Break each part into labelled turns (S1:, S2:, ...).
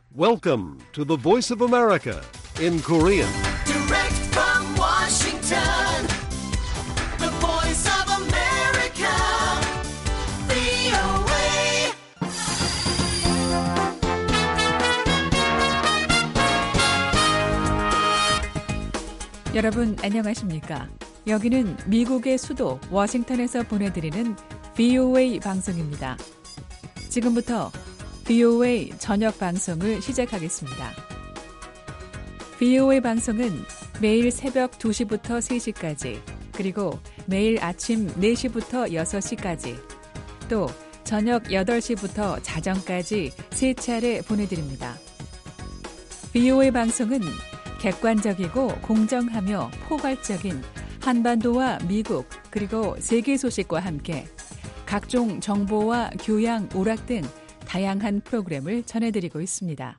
S1: Welcome to the Voice of America in Korean.
S2: Direct from Washington, the Voice of America, VOA.
S3: 여러분 안녕하십니까? 여기는 미국의 수도 워싱턴에서 보내드리는 VOA 방송입니다. 지금부터 VOA 저녁 방송을 시작하겠습니다. VOA 방송은 매일 새벽 2시부터 3시까지, 그리고 매일 아침 4시부터 6시까지, 또 저녁 8시부터 자정까지 3차례 보내드립니다. VOA 방송은 객관적이고 공정하며 포괄적인 한반도와 미국 그리고 세계 소식과 함께 각종 정보와 교양, 오락 등 다양한 프로그램을 전해드리고 있습니다.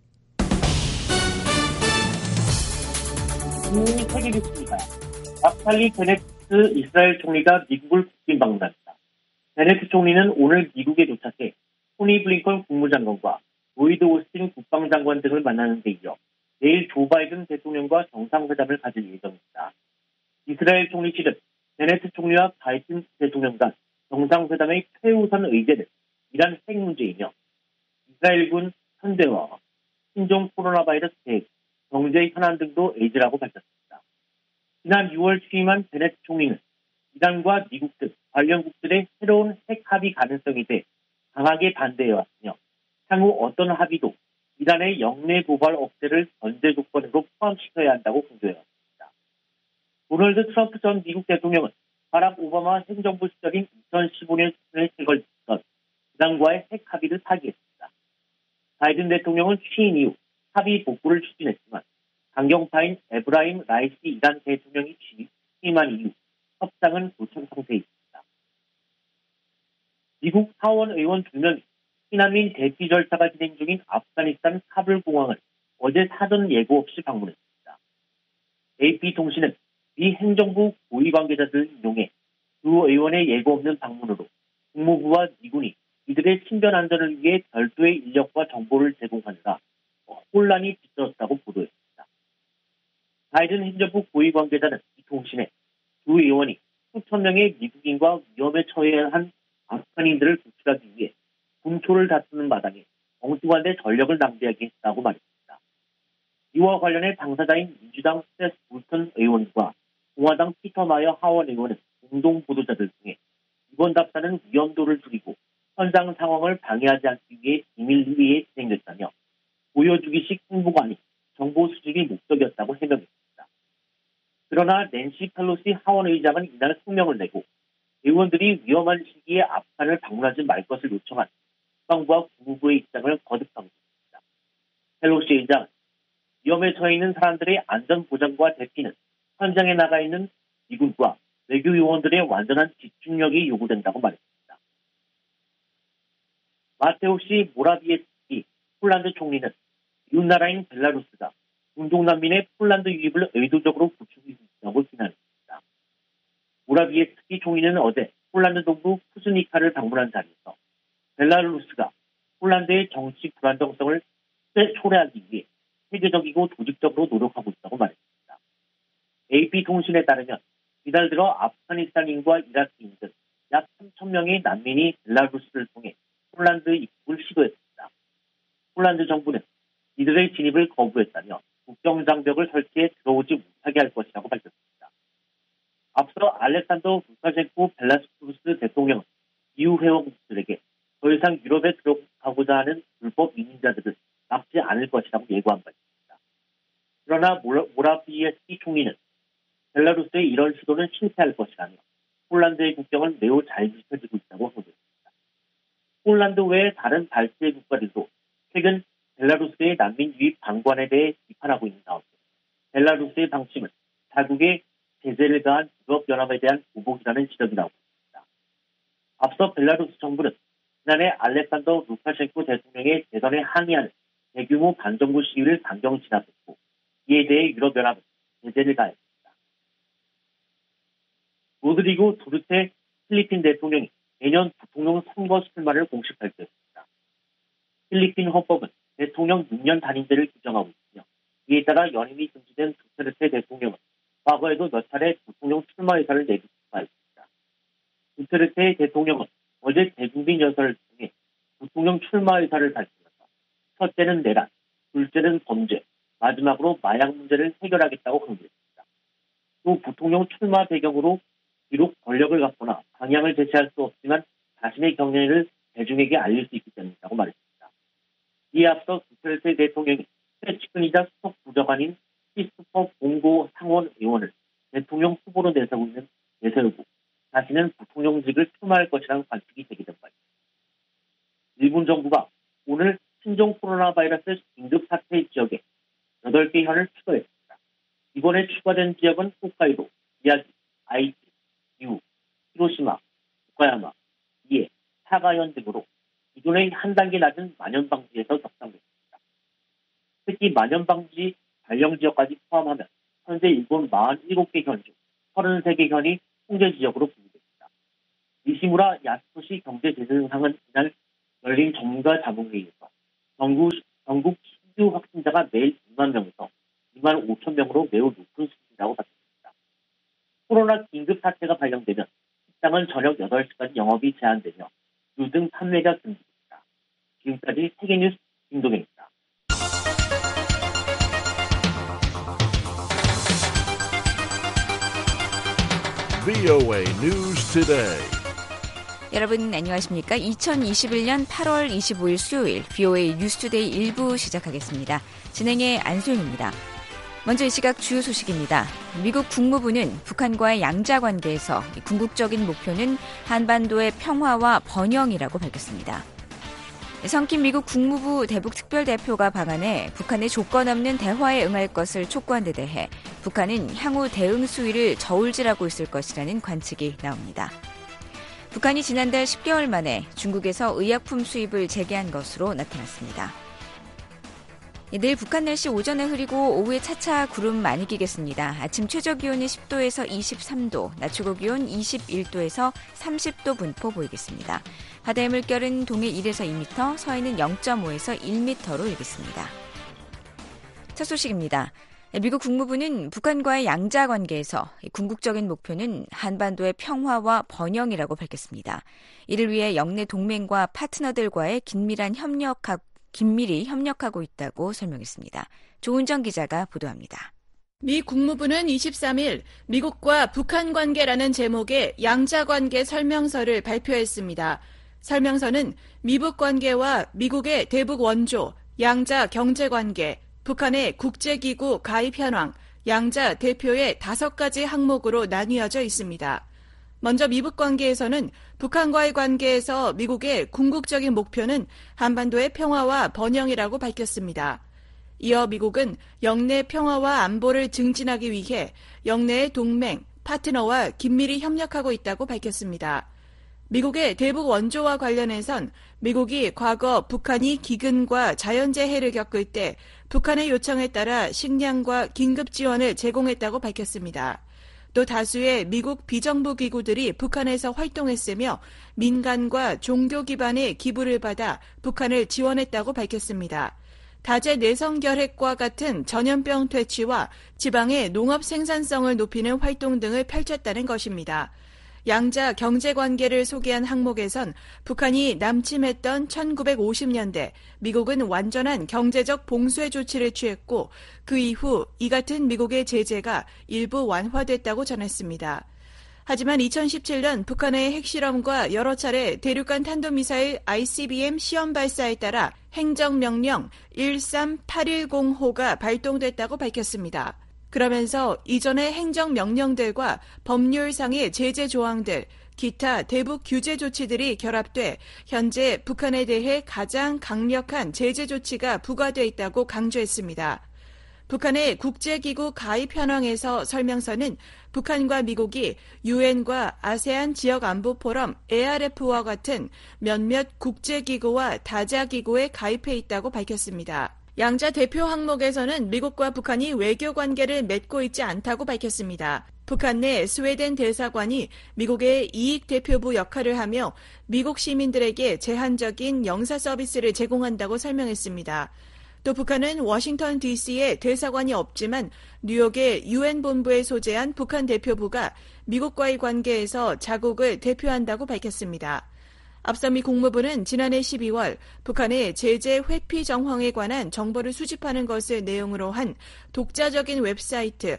S4: 세계뉴스입니다. 나프탈리 베네트 이스라엘 총리가 미국을 국빈 방문합니다. 베네트 총리는 오늘 미국에 도착해 토니 블링컨 국무장관과 로이드 오스틴 국방장관 등을 만나는 데 이어 내일 조 바이든 대통령과 정상회담을 가질 예정입니다. 이스라엘 총리실은 베네트 총리와 바이든 대통령 간 정상회담의 최우선 의제는 이란 핵 문제이며 이스라엘군 현대화와 신종 코로나 바이러스 대응, 경제 현안 등도 의제라고 밝혔습니다. 지난 6월 취임한 베네트 총리는 이란과 미국 등 관련국들의 새로운 핵 합의 가능성에 대해 강하게 반대해왔으며 향후 어떤 합의도 이란의 영내 도발 억제를 전제 조건으로 포함시켜야 한다고 강조해왔습니다. 도널드 트럼프 전 미국 대통령은 바락 오바마 행정부 시절인 2015년 수준에 체결됐던 이란과의 핵 합의를 파기했습니다. 바이든 대통령은 취임 이후 합의 복구를 추진했지만 강경파인 에브라임 라이시 이란 대통령이 취임한 이후 협상은 도청 상태에 있습니다. 미국 하원 의원 2명이 피난민 대피 절차가 진행 중인 아프가니스탄 카불 공항을 어제 사전 예고 없이 방문했습니다. AP통신은 미 행정부 고위 관계자들을 인용해 두 의원의 예고 없는 방문으로 국무부와 미군이 이들의 신변 안전을 위해 별도의 인력과 정보를 제공하느라 혼란이 빚어졌다고 보도했습니다. 바이든 행정부 고위 관계자는 이 통신에 두 의원이 수천 명의 미국인과 위험에 처해야 한 아프간인들을 구출하기 위해 군초를 다투는 마당에 엉뚱한 데 전력을 낭비하게 했다고 말했습니다. 이와 관련해 당사자인 민주당 스테스 불턴 의원과 공화당 피터 마이어 하원 의원은 공동 보도자들 중에 이번 답사는 위험도를 줄이고 현장 상황을 방해하지 않기 위해 비밀리에 진행됐다며 보여주기식 홍보가 아닌 정보 수집이 목적이었다고 해명했습니다. 그러나 낸시 펠로시 하원의장은 이날 성명을 내고 의원들이 위험한 시기에 아프간을 방문하지 말 것을 요청한 국방부와 국무부의 입장을 거듭 강조했습니다. 펠로시 의장은 위험에 처해 있는 사람들의 안전 보장과 대피는 현장에 나가 있는 미군과 외교 요원들의 완전한 집중력이 요구된다고 말했습니다. 마테오시 모라비에스키 폴란드 총리는 이웃 나라인 벨라루스가 중동 난민의 폴란드 유입을 의도적으로 부추기고 있다고 비난했습니다. 모라비에스키 총리는 어제 폴란드 동부 푸스니카를 방문한 자리에서 벨라루스가 폴란드의 정치 불안정성을 초래하기 위해 세계적이고 조직적으로 노력하고 있다고 말했습니다. AP통신에 따르면 이달 들어 아프가니스탄인과 이라크인 등 약 3,000명의 난민이 벨라루스를 통해 폴란드 입국을 시도했습니다. 폴란드 정부는 이들의 진입을 거부했다며 국경장벽을 설치해 들어오지 못하게 할 것이라고 밝혔습니다. 앞서 알렉산더 루카셴코 벨라루스 대통령은 EU 회원국들에게 더 이상 유럽에 들어가고자 하는 불법 이민자들을 막지 않을 것이라고 예고한 바 있습니다. 그러나 모라비에스키 총리는 벨라루스의 이런 시도는 실패할 것이라며 폴란드의 국경은 매우 잘 지켜지고 있다고 호소했습니다. 폴란드 외의 다른 발트해 국가들도 최근 벨라루스의 난민 유입 방관에 대해 비판하고 있는 가운데 벨라루스의 방침은 자국의 제재를 가한 유럽연합에 대한 보복이라는 지적이 나오고 있습니다. 앞서 벨라루스 정부는 지난해 알렉산더 루카셴코 대통령의 재선에 항의하는 대규모 반정부 시위를 강경 진압했고 이에 대해 유럽연합은 제재를 가했습니다. 로드리고 두르테 필리핀 대통령이 내년 대통령 선거 출마를 공식 발표했습니다. 필리핀 헌법은 대통령 6년 단임제를 규정하고 있으며 이에 따라 연임이 금지된 두테르테 대통령은 과거에도 몇 차례 부통령 출마 의사를 내비친 바 있습니다. 두테르테 대통령은 어제 대국민 연설을 통해 부통령 출마 의사를 밝히면서 첫째는 내란, 둘째는 범죄, 마지막으로 마약 문제를 해결하겠다고 강조했습니다. 또 부통령 출마 배경으로 비록 권력을 갖거나 방향을 제시할 수 없지만 자신의 경례를 대중에게 알릴 수 있기 때문이라고 말했습니다. 이에 앞서 두테르테 대통령이 새 측근이자 수석 부적관인 크리스토퍼 봉고 상원 의원을 대통령 후보로 내세우고 자신은 부통령직을 출마할 것이라는 관측이 제기된 바 있습니다. 일본 정부가 오늘 신종 코로나 바이러스 긴급 사태 지역에 8개 현을 추가했습니다. 이번에 추가된 지역은 홋카이도, 미야기, 아이치, 유, 히로시마, 오카야마, 이에, 사가현 등으로 기존의 한 단계 낮은 만연방지에서 격상됐습니다. 특히 만연방지 발령 지역까지 포함하면 현재 일본 47개 현 중 33개 현이 통제 지역으로 분류됩니다. 니시무라 야스토시 경제재생상은 이날 열린 전문가 자문회의에서 전국 신규 확진자가 매일 6만 명에서 2만 5천 명으로 매우 높은 수준이라고 밝혔습니다. 코로나 긴급 사태가 발령되면 식당은 저녁 8시까지 영업이 제한되며 술 등 판매가 금지됩니다. 지금까지 세계뉴스 김동현입니다.
S1: VOA News Today.
S5: 여러분 안녕하십니까? 2021년 8월 25일 수요일 VOA 뉴스투데이 1부 시작하겠습니다. 진행의 안소영입니다. 먼저 이 시각 주요 소식입니다. 미국 국무부는 북한과의 양자관계에서 궁극적인 목표는 한반도의 평화와 번영이라고 밝혔습니다. 성킴 미국 국무부 대북특별대표가 방한해 북한의 조건 없는 대화에 응할 것을 촉구한 데 대해 북한은 향후 대응 수위를 저울질하고 있을 것이라는 관측이 나옵니다. 북한이 지난달 10개월 만에 중국에서 의약품 수입을 재개한 것으로 나타났습니다. 내일 북한 날씨 오전에 흐리고 오후에 차차 구름 많이 끼겠습니다. 아침 최저기온이 10도에서 23도, 낮 최고기온 21도에서 30도 분포 보이겠습니다. 바다의 물결은 동해 1에서 2m, 서해는 0.5에서 1m로 일겠습니다. 첫 소식입니다. 미국 국무부는 북한과의 양자관계에서 궁극적인 목표는 한반도의 평화와 번영이라고 밝혔습니다. 이를 위해 영내 동맹과 파트너들과의 긴밀히 협력하고 있다고 설명했습니다. 조은정 기자가 보도합니다.
S6: 미 국무부는 23일 미국과 북한 관계라는 제목의 양자관계 설명서를 발표했습니다. 설명서는 미북 관계와 미국의 대북 원조, 양자 경제관계, 북한의 국제기구 가입 현황, 양자 대표의 5가지 항목으로 나뉘어져 있습니다. 먼저 미북 관계에서는 북한과의 관계에서 미국의 궁극적인 목표는 한반도의 평화와 번영이라고 밝혔습니다. 이어 미국은 영내 평화와 안보를 증진하기 위해 영내의 동맹, 파트너와 긴밀히 협력하고 있다고 밝혔습니다. 미국의 대북 원조와 관련해선 미국이 과거 북한이 기근과 자연재해를 겪을 때 북한의 요청에 따라 식량과 긴급 지원을 제공했다고 밝혔습니다. 또 다수의 미국 비정부 기구들이 북한에서 활동했으며 민간과 종교 기반의 기부를 받아 북한을 지원했다고 밝혔습니다. 다재 내성결핵과 같은 전염병 퇴치와 지방의 농업 생산성을 높이는 활동 등을 펼쳤다는 것입니다. 양자 경제관계를 소개한 항목에선 북한이 남침했던 1950년대 미국은 완전한 경제적 봉쇄 조치를 취했고 그 이후 이 같은 미국의 제재가 일부 완화됐다고 전했습니다. 하지만 2017년 북한의 핵실험과 여러 차례 대륙간 탄도미사일 ICBM 시험 발사에 따라 행정명령 13810호가 발동됐다고 밝혔습니다. 그러면서 이전의 행정명령들과 법률상의 제재 조항들, 기타 대북 규제 조치들이 결합돼 현재 북한에 대해 가장 강력한 제재 조치가 부과돼 있다고 강조했습니다. 북한의 국제기구 가입 현황에서 설명서는 북한과 미국이 유엔과 아세안 지역안보포럼 ARF와 같은 몇몇 국제기구와 다자기구에 가입해 있다고 밝혔습니다. 양자 대표 항목에서는 미국과 북한이 외교 관계를 맺고 있지 않다고 밝혔습니다. 북한 내 스웨덴 대사관이 미국의 이익 대표부 역할을 하며 미국 시민들에게 제한적인 영사 서비스를 제공한다고 설명했습니다. 또 북한은 워싱턴 DC에 대사관이 없지만 뉴욕의 UN 본부에 소재한 북한 대표부가 미국과의 관계에서 자국을 대표한다고 밝혔습니다. 앞서 미 국무부는 지난해 12월 북한의 제재 회피 정황에 관한 정보를 수집하는 것을 내용으로 한 독자적인 웹사이트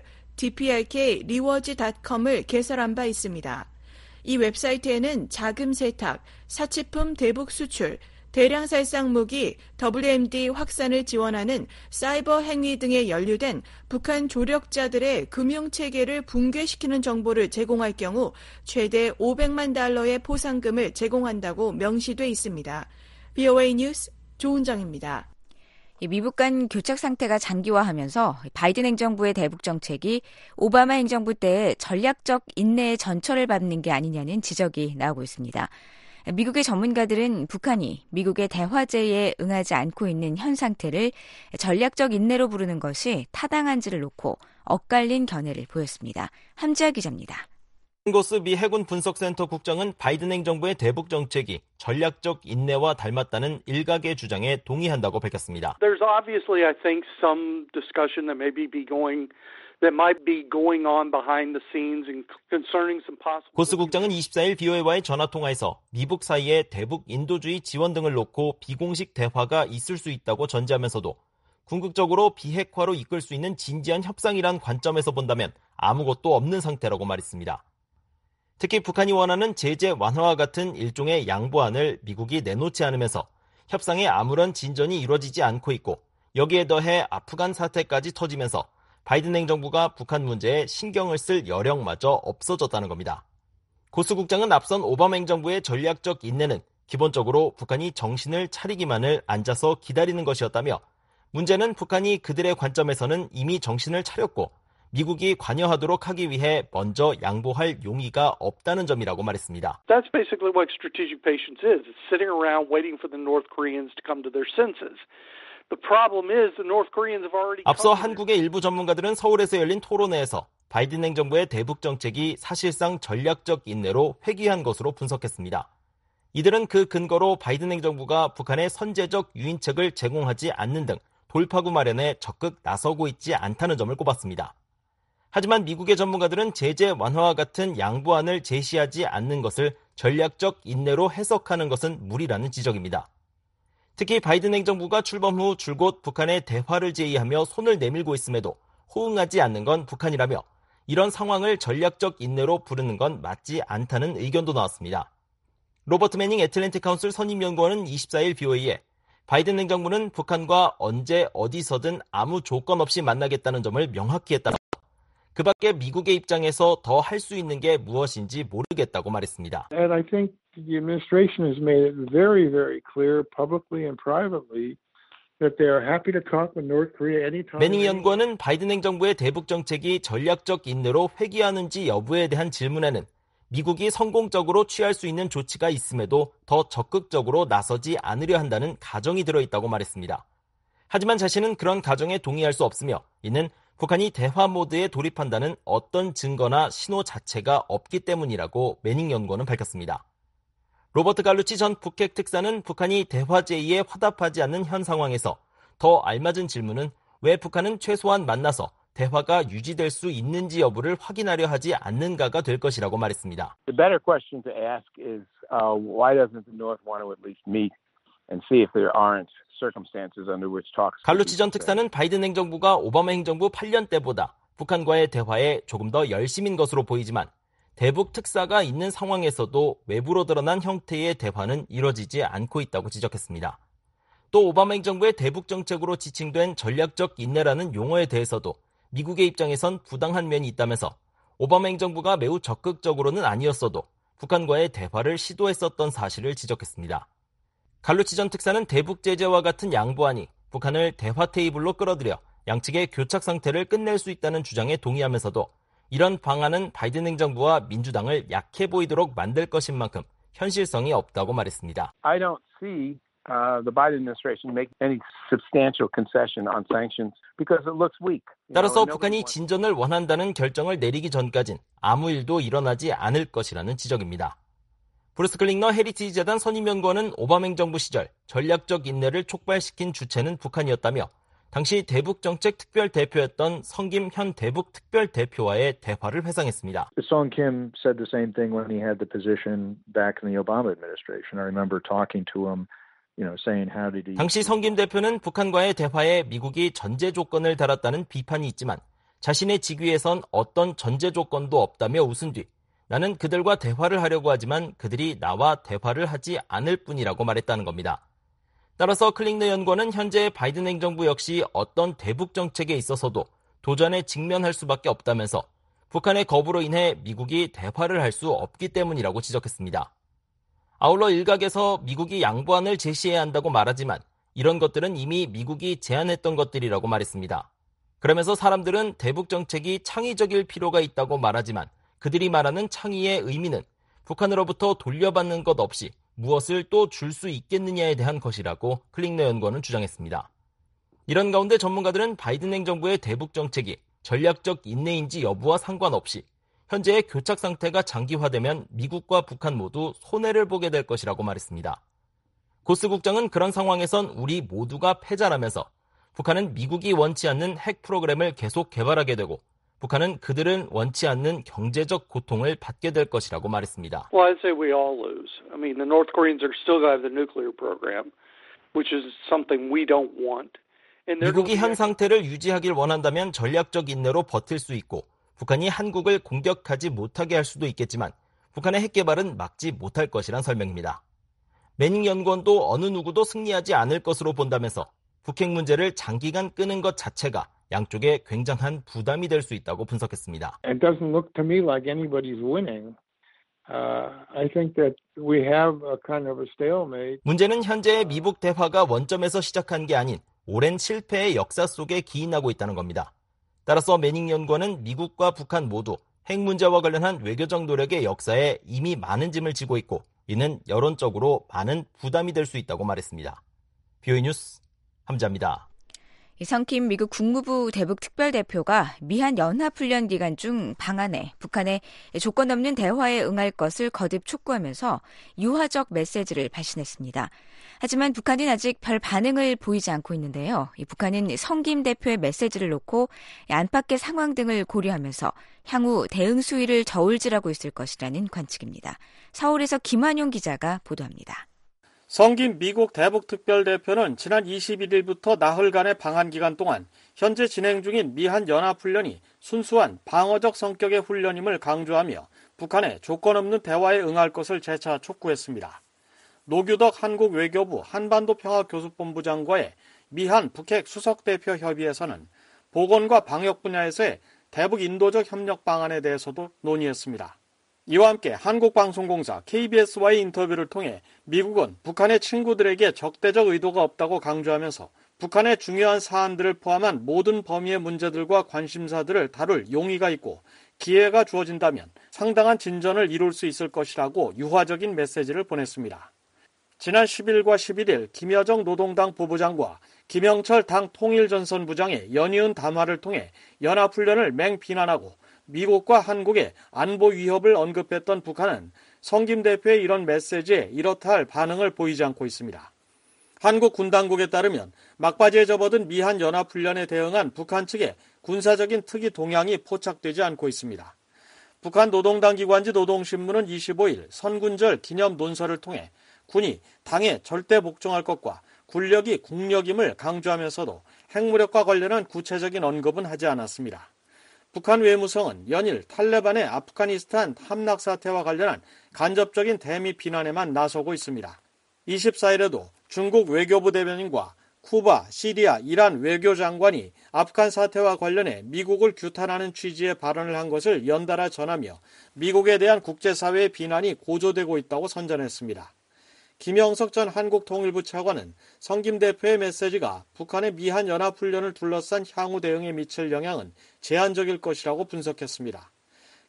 S6: dprkrewards.com을 개설한 바 있습니다. 이 웹사이트에는 자금 세탁, 사치품 대북 수출, 대량 살상 무기, WMD 확산을 지원하는 사이버 행위 등에 연루된 북한 조력자들의 금융체계를 붕괴시키는 정보를 제공할 경우 최대 $500만 포상금을 제공한다고 명시돼 있습니다. VOA 뉴스 조은정입니다.
S5: 미북 간 교착 상태가 장기화하면서 바이든 행정부의 대북 정책이 오바마 행정부 때의 전략적 인내의 전철을 밟는 게 아니냐는 지적이 나오고 있습니다. 미국의 전문가들은 북한이 미국의 대화제에 응하지 않고 있는 현 상태를 전략적 인내로 부르는 것이 타당한지를 놓고 엇갈린 견해를 보였습니다. 함지아 기자입니다.
S7: 고스 미 해군 분석센터 국장은 바이든 행정부의 대북 정책이 전략적 인내와 닮았다는 일각의 주장에 동의한다고 밝혔습니다.
S8: There's obviously, I think, some discussion that might be going on behind the scenes and concerning some possible.
S7: 고스 국장은 24일 BOA와의 전화통화에서 미북 사이에 대북 인도주의 지원 등을 놓고 비공식 대화가 있을 수 있다고 전제하면서도 궁극적으로 비핵화로 이끌 수 있는 진지한 협상이란 관점에서 본다면 아무것도 없는 상태라고 말했습니다. 특히 북한이 원하는 제재 완화와 같은 일종의 양보안을 미국이 내놓지 않으면서 협상에 아무런 진전이 이루어지지 않고 있고 여기에 더해 아프간 사태까지 터지면서 바이든 행정부가 북한 문제에 신경을 쓸 여력마저 없어졌다는 겁니다. 고스 국장은 앞선 오바마 행정부의 전략적 인내는 기본적으로 북한이 정신을 차리기만을 앉아서 기다리는 것이었다며 문제는 북한이 그들의 관점에서는 이미 정신을 차렸고 미국이 관여하도록 하기 위해 먼저 양보할 용의가 없다는 점이라고 말했습니다.
S8: That's basically what strategic patience is. It's sitting around waiting for the North Koreans to come to their senses. The problem is the North Koreans have already
S7: 앞서 한국의 일부 전문가들은 서울에서 열린 토론회에서 바이든 행정부의 대북 정책이 사실상 전략적 인내로 회귀한 것으로 분석했습니다. 이들은 그 근거로 바이든 행정부가 북한에 선제적 유인책을 제공하지 않는 등 돌파구 마련에 적극 나서고 있지 않다는 점을 꼽았습니다. 하지만 미국의 전문가들은 제재 완화와 같은 양보안을 제시하지 않는 것을 전략적 인내로 해석하는 것은 무리라는 지적입니다. 특히 바이든 행정부가 출범 후 줄곧 북한의 대화를 제의하며 손을 내밀고 있음에도 호응하지 않는 건 북한이라며 이런 상황을 전략적 인내로 부르는 건 맞지 않다는 의견도 나왔습니다. 로버트 매닝 애틀랜틱 카운슬 선임연구원은 24일 BOA에 바이든 행정부는 북한과 언제 어디서든 아무 조건 없이 만나겠다는 점을 명확히 했다. 그 밖에 미국의 입장에서 더 할 수 있는 게 무엇인지 모르겠다고 말했습니다.
S9: And I think the administration has made it very, very clear publicly and privately that they are happy to talk with North Korea anytime.
S7: 매닝 연구원은 바이든 행정부의 대북 정책이 전략적 인내로 회귀하는지 여부에 대한 질문에는 미국이 성공적으로 취할 수 있는 조치가 있음에도 더 적극적으로 나서지 않으려 한다는 가정이 들어있다고 말했습니다. 하지만 자신은 그런 가정에 동의할 수 없으며 이는 북한이 대화 모드에 돌입한다는 어떤 증거나 신호 자체가 없기 때문이라고 매닝 연구원은 밝혔습니다. 로버트 갈루치 전 북핵 특사는 북한이 대화 제의에 화답하지 않는 현 상황에서 더 알맞은 질문은 왜 북한은 최소한 만나서 대화가 유지될 수 있는지 여부를 확인하려 하지 않는가가 될 것이라고 말했습니다.
S9: The better question to ask is why doesn't the North want to at least meet and see if there aren't circumstances under which talks.
S7: 갈루치 전 특사는 바이든 행정부가 오바마 행정부 8년 때보다 북한과의 대화에 조금 더 열심인 것으로 보이지만 대북 특사가 있는 상황에서도 외부로 드러난 형태의 대화는 이뤄지지 않고 있다고 지적했습니다. 또 오바마 행정부의 대북 정책으로 지칭된 전략적 인내라는 용어에 대해서도 미국의 입장에선 부당한 면이 있다면서 오바마 행정부가 매우 적극적으로는 아니었어도 북한과의 대화를 시도했었던 사실을 지적했습니다. 갈루치 전 특사는 대북 제재와 같은 양보안이 북한을 대화 테이블로 끌어들여 양측의 교착 상태를 끝낼 수 있다는 주장에 동의하면서도 이런 방안은 바이든 행정부와 민주당을 약해 보이도록 만들 것인 만큼 현실성이 없다고 말했습니다.
S9: I don't see the Biden administration make any substantial concession on sanctions because it looks weak.
S7: 따라서 북한이 진전을 원한다는 결정을 내리기 전까진 아무 일도 일어나지 않을 것이라는 지적입니다. 브루스 클링너 헤리티지 재단 선임연구원은 오바마 행정부 시절 전략적 인내를 촉발시킨 주체는 북한이었다며 당시 대북정책 특별대표였던 성김 현 대북특별대표와의 대화를 회상했습니다.
S10: Song Kim said the same thing when he had the position back in the Obama administration. I remember talking to him, saying how did he...
S7: 당시 성김 대표는 북한과의 대화에 미국이 전제 조건을 달았다는 비판이 있지만 자신의 직위에선 어떤 전제 조건도 없다며 웃은 뒤 나는 그들과 대화를 하려고 하지만 그들이 나와 대화를 하지 않을 뿐이라고 말했다는 겁니다. 따라서 클링너 연구원은 현재 바이든 행정부 역시 어떤 대북 정책에 있어서도 도전에 직면할 수밖에 없다면서 북한의 거부로 인해 미국이 대화를 할 수 없기 때문이라고 지적했습니다. 아울러 일각에서 미국이 양보안을 제시해야 한다고 말하지만 이런 것들은 이미 미국이 제안했던 것들이라고 말했습니다. 그러면서 사람들은 대북 정책이 창의적일 필요가 있다고 말하지만 그들이 말하는 창의의 의미는 북한으로부터 돌려받는 것 없이 무엇을 또 줄 수 있겠느냐에 대한 것이라고 클링너 연구원은 주장했습니다. 이런 가운데 전문가들은 바이든 행정부의 대북 정책이 전략적 인내인지 여부와 상관없이 현재의 교착 상태가 장기화되면 미국과 북한 모두 손해를 보게 될 것이라고 말했습니다. 고스 국장은 그런 상황에선 우리 모두가 패자라면서 북한은 미국이 원치 않는 핵 프로그램을 계속 개발하게 되고 북한은 그들은 원치 않는 경제적 고통을 받게 될 것이라고 말했습니다.
S8: Well, I'd say we all lose. I mean, the North Koreans are still going to have the nuclear program, which is something we don't want.
S7: 미국이 현 상태를 유지하길 원한다면 전략적 인내로 버틸 수 있고 북한이 한국을 공격하지 못하게 할 수도 있겠지만 북한의 핵 개발은 막지 못할 것이란 설명입니다. 매닝 연구원도 어느 누구도 승리하지 않을 것으로 본다면서 북핵 문제를 장기간 끄는 것 자체가 양쪽에 굉장한 부담이 될 수 있다고 분석했습니다.
S9: It doesn't look to me like anybody's winning. I think that we have a kind of a stalemate.
S7: 문제는 현재의 미북 대화가 원점에서 시작한 게 아닌 오랜 실패의 역사 속에 기인하고 있다는 겁니다. 따라서 매닝 연구원은 미국과 북한 모두 핵 문제와 관련한 외교적 노력의 역사에 이미 많은 짐을 지고 있고 이는 여론적으로 많은 부담이 될 수 있다고 말했습니다. BOE 뉴스 함자입니다.
S5: 성킴 미국 국무부 대북특별대표가 미한 연합훈련 기간 중 방안에 북한의 조건 없는 대화에 응할 것을 거듭 촉구하면서 유화적 메시지를 발신했습니다. 하지만 북한은 아직 별 반응을 보이지 않고 있는데요. 북한은 성김 대표의 메시지를 놓고 안팎의 상황 등을 고려하면서 향후 대응 수위를 저울질하고 있을 것이라는 관측입니다. 서울에서 김환용 기자가 보도합니다.
S11: 성김 미국 대북특별대표는 지난 21일부터 나흘간의 방한 기간 동안 현재 진행 중인 미한 연합훈련이 순수한 방어적 성격의 훈련임을 강조하며 북한의 조건 없는 대화에 응할 것을 재차 촉구했습니다. 노규덕 한국 외교부 한반도평화교섭본부장과의 미한 북핵 수석대표 협의에서는 보건과 방역 분야에서의 대북 인도적 협력 방안에 대해서도 논의했습니다. 이와 함께 한국방송공사 KBS와의 인터뷰를 통해 미국은 북한의 친구들에게 적대적 의도가 없다고 강조하면서 북한의 중요한 사안들을 포함한 모든 범위의 문제들과 관심사들을 다룰 용의가 있고 기회가 주어진다면 상당한 진전을 이룰 수 있을 것이라고 유화적인 메시지를 보냈습니다. 지난 10일과 11일 김여정 노동당 부부장과 김영철 당 통일전선부장의 연이은 담화를 통해 연합훈련을 맹비난하고 미국과 한국의 안보 위협을 언급했던 북한은 성김 대표의 이런 메시지에 이렇다 할 반응을 보이지 않고 있습니다. 한국 군당국에 따르면 막바지에 접어든 미한 연합훈련에 대응한 북한 측의 군사적인 특이 동향이 포착되지 않고 있습니다. 북한 노동당 기관지 노동신문은 25일 선군절 기념 논설을 통해 군이 당에 절대 복종할 것과 군력이 국력임을 강조하면서도 핵무력과 관련한 구체적인 언급은 하지 않았습니다. 북한 외무성은 연일 탈레반의 아프가니스탄 함락 사태와 관련한 간접적인 대미 비난에만 나서고 있습니다. 24일에도 중국 외교부 대변인과 쿠바, 시리아, 이란 외교장관이 아프간 사태와 관련해 미국을 규탄하는 취지의 발언을 한 것을 연달아 전하며 미국에 대한 국제사회의 비난이 고조되고 있다고 선전했습니다. 김영석 전 한국통일부 차관은 성김 대표의 메시지가 북한의 미한 연합훈련을 둘러싼 향후 대응에 미칠 영향은 제한적일 것이라고 분석했습니다.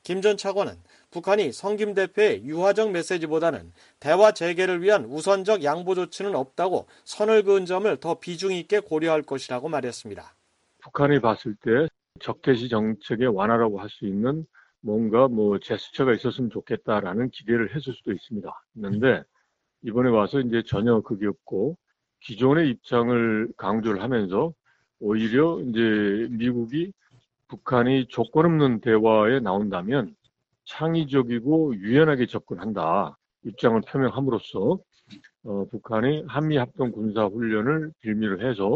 S11: 김 전 차관은 북한이 성 김 대표의 유화적 메시지보다는 대화 재개를 위한 우선적 양보 조치는 없다고 선을 그은 점을 더 비중 있게 고려할 것이라고 말했습니다.
S9: 북한이 봤을 때 적대시 정책의 완화라고 할 수 있는 뭔가 제스처가 있었으면 좋겠다라는 기대를 했을 수도 있습니다. 그런데 이번에 와서 이제 전혀 그게 없고 기존의 입장을 강조를 하면서 오히려 이제 미국이 북한이 조건 없는 대화에 나온다면 창의적이고 유연하게 접근한다 입장을 표명함으로써 북한이 한미합동 군사훈련을 빌미로 해서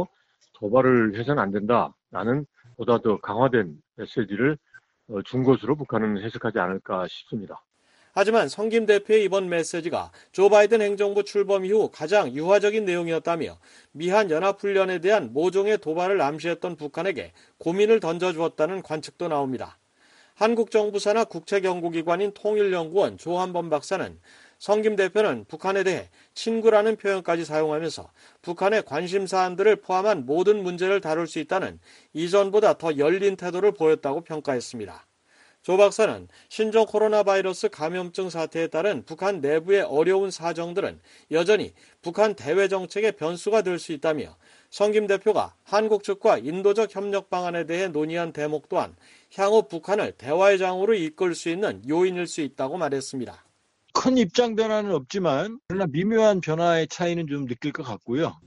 S9: 도발을 해서는 안 된다라는 보다 더 강화된 메시지를 준 것으로 북한은 해석하지 않을까 싶습니다.
S11: 하지만 성 김 대표의 이번 메시지가 조 바이든 행정부 출범 이후 가장 유화적인 내용이었다며 미한 연합훈련에 대한 모종의 도발을 암시했던 북한에게 고민을 던져주었다는 관측도 나옵니다. 한국 정부 산하 국책연구기관인 통일연구원 조한범 박사는 성 김 대표는 북한에 대해 친구라는 표현까지 사용하면서 북한의 관심사안들을 포함한 모든 문제를 다룰 수 있다는 이전보다 더 열린 태도를 보였다고 평가했습니다. 조 박사는 신종 코로나 바이러스 감염증 사태에 따른 북한 내부의 어려운 사정들은 여전히 북한 대외 정책의 변수가 될 수 있다며 성 김 대표가 한국 측과 인도적 협력 방안에 대해 논의한 대목 또한 향후 북한을 대화의 장으로 이끌 수 있는 요인일 수 있다고 말했습니다.
S12: 큰 입장 변화는 없지만 그러나 미묘한 변화의 차이는 좀 느낄 것 같고요.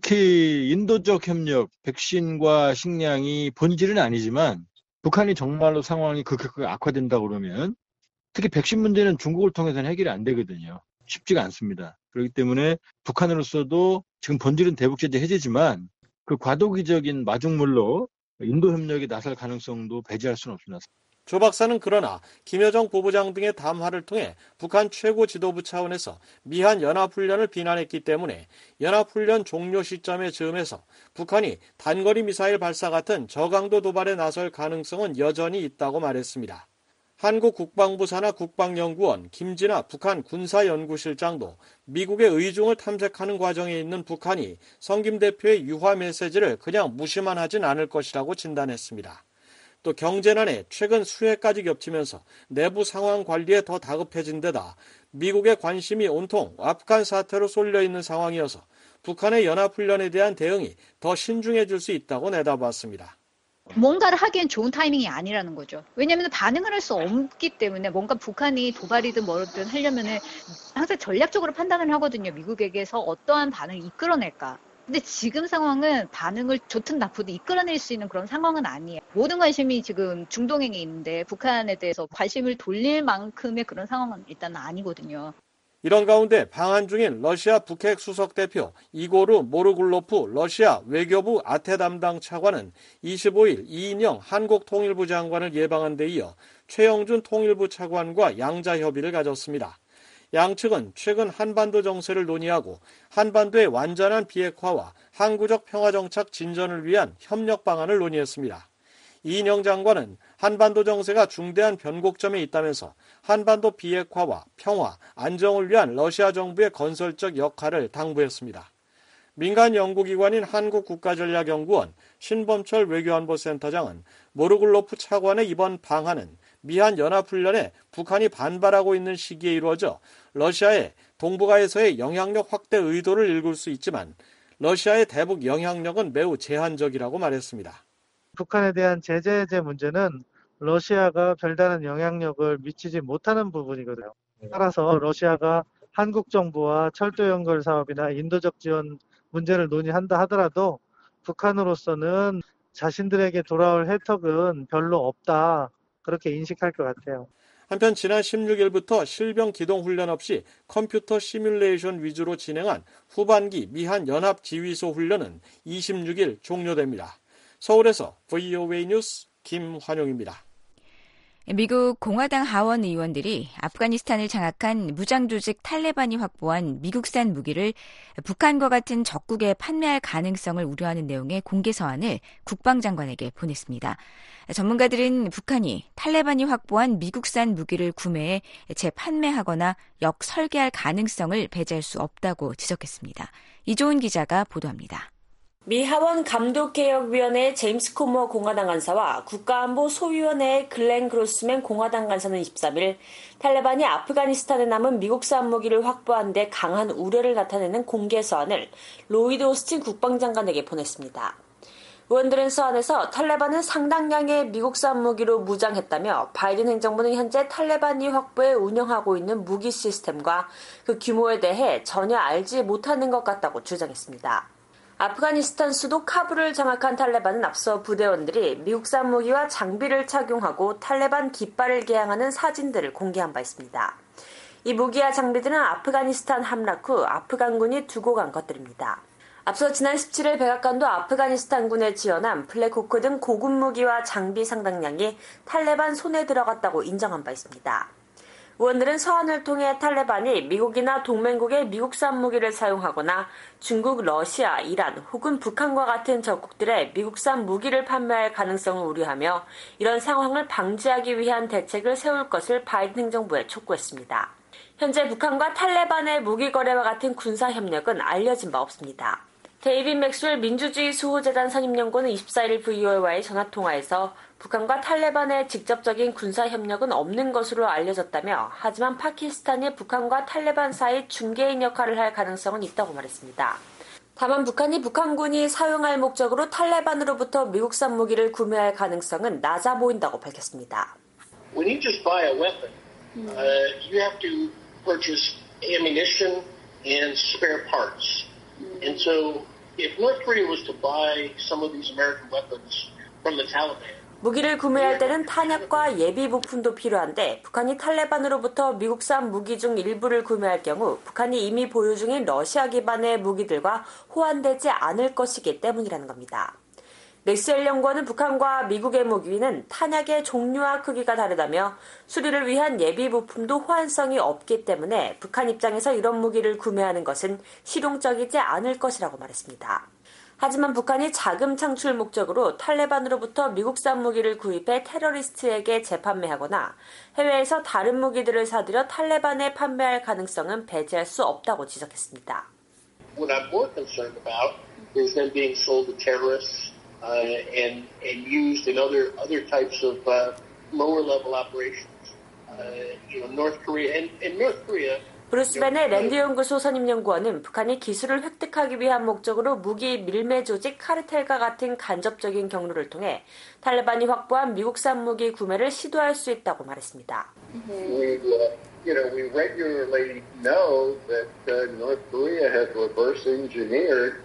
S12: 특히 인도적 협력, 백신과 식량이 본질은 아니지만 북한이 정말로 상황이 급격하게 악화된다고 그러면 특히 백신 문제는 중국을 통해서는 해결이 안 되거든요. 쉽지가 않습니다. 그렇기 때문에 북한으로서도 지금 본질은 대북제재 해제지만 그 과도기적인 마중물로 인도 협력에 나설 가능성도 배제할 수는 없습니다.
S11: 조 박사는 그러나 김여정 부부장 등의 담화를 통해 북한 최고 지도부 차원에서 미한 연합훈련을 비난했기 때문에 연합훈련 종료 시점에 즈음해서 북한이 단거리 미사일 발사 같은 저강도 도발에 나설 가능성은 여전히 있다고 말했습니다. 한국 국방부 산하 국방연구원 김진아 북한 군사연구실장도 미국의 의중을 탐색하는 과정에 있는 북한이 성 김 대표의 유화 메시지를 그냥 무시만 하진 않을 것이라고 진단했습니다. 또 경제난에 최근 수해까지 겹치면서 내부 상황 관리에 더 다급해진 데다 미국의 관심이 온통 아프간 사태로 쏠려 있는 상황이어서 북한의 연합훈련에 대한 대응이 더 신중해질 수 있다고 내다봤습니다.
S13: 뭔가를 하기엔 좋은 타이밍이 아니라는 거죠. 왜냐하면 반응을 할 수 없기 때문에 뭔가 북한이 도발이든 뭐든 하려면 항상 전략적으로 판단을 하거든요. 미국에게서 어떠한 반응을 이끌어낼까. 근데 지금 상황은 반응을 좋든 나쁘든 이끌어낼 수 있는 그런 상황은 아니에요. 모든 관심이 지금 중동에 있는데 북한에 대해서 관심을 돌릴 만큼의 그런 상황은 일단 아니거든요.
S11: 이런 가운데 방한 중인 러시아 북핵 수석 대표 이고르 모르굴로프 러시아 외교부 아태 담당 차관은 25일 이인영 한국통일부 장관을 예방한 데 이어 최영준 통일부 차관과 양자 협의를 가졌습니다. 양측은 최근 한반도 정세를 논의하고 한반도의 완전한 비핵화와 항구적 평화정착 진전을 위한 협력 방안을 논의했습니다. 이인영 장관은 한반도 정세가 중대한 변곡점에 있다면서 한반도 비핵화와 평화, 안정을 위한 러시아 정부의 건설적 역할을 당부했습니다. 민간 연구기관인 한국국가전략연구원 신범철 외교안보센터장은 모르굴로프 차관의 이번 방한은 미한 연합훈련에 북한이 반발하고 있는 시기에 이루어져 러시아의 동북아에서의 영향력 확대 의도를 읽을 수 있지만 러시아의 대북 영향력은 매우 제한적이라고 말했습니다.
S14: 북한에 대한 제재 해제 문제는 러시아가 별다른 영향력을 미치지 못하는 부분이거든요. 따라서 러시아가 한국 정부와 철도 연결 사업이나 인도적 지원 문제를 논의한다 하더라도 북한으로서는 자신들에게 돌아올 혜택은 별로 없다. 그렇게 인식할 것 같아요.
S11: 한편 지난 16일부터 실병 기동 훈련 없이 컴퓨터 시뮬레이션 위주로 진행한 후반기 미한 연합 지휘소 훈련은 26일 종료됩니다. 서울에서 VOA 뉴스 김환용입니다.
S5: 미국 공화당 하원 의원들이 아프가니스탄을 장악한 무장조직 탈레반이 확보한 미국산 무기를 북한과 같은 적국에 판매할 가능성을 우려하는 내용의 공개 서한을 국방장관에게 보냈습니다. 전문가들은 북한이 탈레반이 확보한 미국산 무기를 구매해 재판매하거나 역설계할 가능성을 배제할 수 없다고 지적했습니다. 이조은 기자가 보도합니다.
S15: 미 하원 감독개혁위원회의 제임스 코머 공화당 간사와 국가안보 소위원회의 글렌 그로스맨 공화당 간사는 23일 탈레반이 아프가니스탄에 남은 미국산 무기를 확보한 데 강한 우려를 나타내는 공개 서한을 로이드 오스틴 국방장관에게 보냈습니다. 의원들은 서한에서 탈레반은 상당량의 미국산 무기로 무장했다며 바이든 행정부는 현재 탈레반이 확보해 운영하고 있는 무기 시스템과 그 규모에 대해 전혀 알지 못하는 것 같다고 주장했습니다. 아프가니스탄 수도 카불을 장악한 탈레반은 앞서 부대원들이 미국산 무기와 장비를 착용하고 탈레반 깃발을 개양하는 사진들을 공개한 바 있습니다. 이 무기와 장비들은 아프가니스탄 함락 후 아프간군이 두고 간 것들입니다. 앞서 지난 17일 백악관도 아프가니스탄군에 지원한 블랙호크 등 고급 무기와 장비 상당량이 탈레반 손에 들어갔다고 인정한 바 있습니다. 의원들은 서한을 통해 탈레반이 미국이나 동맹국의 미국산 무기를 사용하거나 중국, 러시아, 이란 혹은 북한과 같은 적국들의 미국산 무기를 판매할 가능성을 우려하며 이런 상황을 방지하기 위한 대책을 세울 것을 바이든 행정부에 촉구했습니다. 현재 북한과 탈레반의 무기 거래와 같은 군사 협력은 알려진 바 없습니다. 데이빗 맥스웰 민주주의 수호재단 선임연구원은 24일 VOA와의 전화통화에서 북한과 탈레반의 직접적인 군사협력은 없는 것으로 알려졌다며 하지만 파키스탄이 북한과 탈레반 사이 중개인 역할을 할 가능성은 있다고 말했습니다. 다만 북한이 북한군이 사용할 목적으로 탈레반으로부터 미국산 무기를 구매할 가능성은 낮아 보인다고 밝혔습니다.
S16: When you just buy a weapon, you have to purchase ammunition and spare parts. And so if North Korea was to buy some of these American weapons from the Taliban,
S15: 무기를 구매할 때는 탄약과 예비 부품도 필요한데 북한이 탈레반으로부터 미국산 무기 중 일부를 구매할 경우 북한이 이미 보유 중인 러시아 기반의 무기들과 호환되지 않을 것이기 때문이라는 겁니다. 맥스웰 연구원은 북한과 미국의 무기는 탄약의 종류와 크기가 다르다며 수리를 위한 예비 부품도 호환성이 없기 때문에 북한 입장에서 이런 무기를 구매하는 것은 실용적이지 않을 것이라고 말했습니다. 하지만 북한이 자금 창출 목적으로 탈레반으로부터 미국산 무기를 구입해 테러리스트에게 재판매하거나 해외에서 다른 무기들을 사들여 탈레반에 판매할 가능성은 배제할 수 없다고 지적했습니다.
S16: What I'm more concerned about is them being sold to terrorists and used in other types of lower level operations. North Korea and North Korea.
S15: 브루스 벤의 랜드 연구소 선임 연구원은 북한이 기술을 획득하기 위한 목적으로 무기 밀매 조직 카르텔과 같은 간접적인 경로를 통해 탈레반이 확보한 미국산 무기 구매를 시도할 수 있다고 말했습니다.
S16: We regularly know that North Korea has reverse engineered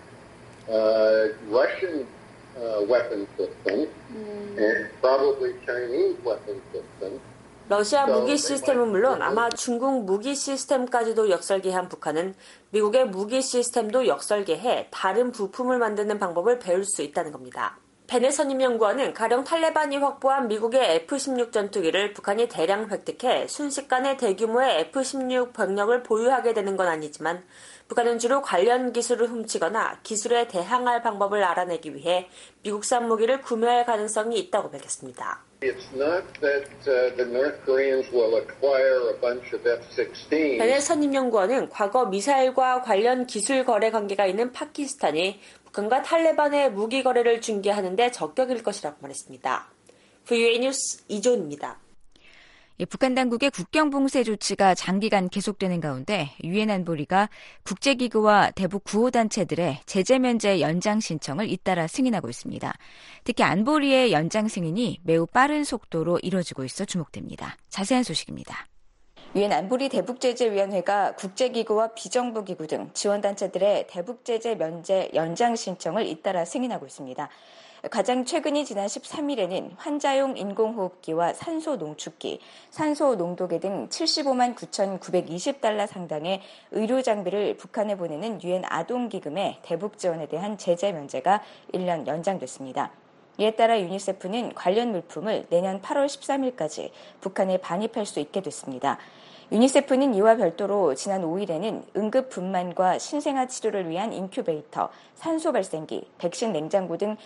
S16: Russian weapon systems and probably Chinese weapon systems.
S15: 러시아 무기 시스템은 물론 아마 중국 무기 시스템까지도 역설계한 북한은 미국의 무기 시스템도 역설계해 다른 부품을 만드는 방법을 배울 수 있다는 겁니다. 벤의 선임 연구원은 가령 탈레반이 확보한 미국의 F-16 전투기를 북한이 대량 획득해 순식간에 대규모의 F-16 병력을 보유하게 되는 건 아니지만 북한은 주로 관련 기술을 훔치거나 기술에 대항할 방법을 알아내기 위해 미국산 무기를 구매할 가능성이 있다고 밝혔습니다.
S16: It's not that the North Koreans will acquire a bunch of F-16.
S15: 벤의 선임 연구원은 과거 미사일과 관련 기술 거래 관계가 있는 파키스탄이 북한과 탈레반의 무기 거래를 중개하는 데 적격일 것이라고 말했습니다. VOA 뉴스 이조은입니다.
S5: 북한 당국의 국경 봉쇄 조치가 장기간 계속되는 가운데 유엔 안보리가 국제기구와 대북 구호단체들의 제재 면제 연장 신청을 잇따라 승인하고 있습니다. 특히 안보리의 연장 승인이 매우 빠른 속도로 이뤄지고 있어 주목됩니다. 자세한 소식입니다. 유엔 안보리 대북제재위원회가 국제기구와 비정부기구 등 지원단체들의 대북제재 면제 연장 신청을 잇따라 승인하고 있습니다. 가장 최근이 지난 13일에는 환자용 인공호흡기와 산소 농축기, 산소 농도계 등 75만 9,920달러 상당의 의료 장비를 북한에 보내는 유엔 아동기금의 대북 지원에 대한 제재 면제가 1년 연장됐습니다. 이에 따라 유니세프는 관련 물품을 내년 8월 13일까지 북한에 반입할 수 있게 됐습니다. 유니세프는 이와 별도로 지난 5일에는 응급 분만과 신생아 치료를 위한 인큐베이터, 산소 발생기, 백신 냉장고 등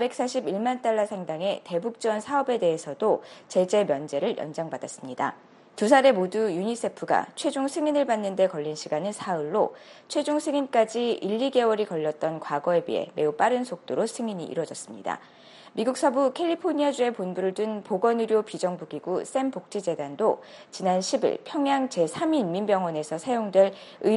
S5: 441만 달러 상당의 대북 지원 사업에 대해서도 제재 면제를 연장받았습니다. 두 사례 모두 유니세프가 최종 승인을 받는 데 걸린 시간은 사흘로 최종 승인까지 1, 2개월이 걸렸던 과거에 비해 매우 빠른 속도로 승인이 이뤄졌습니다. 미국 서부 캘리포니아주에 본부를 둔 보건의료 비정부기구 샘 복지재단도 지난 10일 평양 제3위 인민병원에서 사용될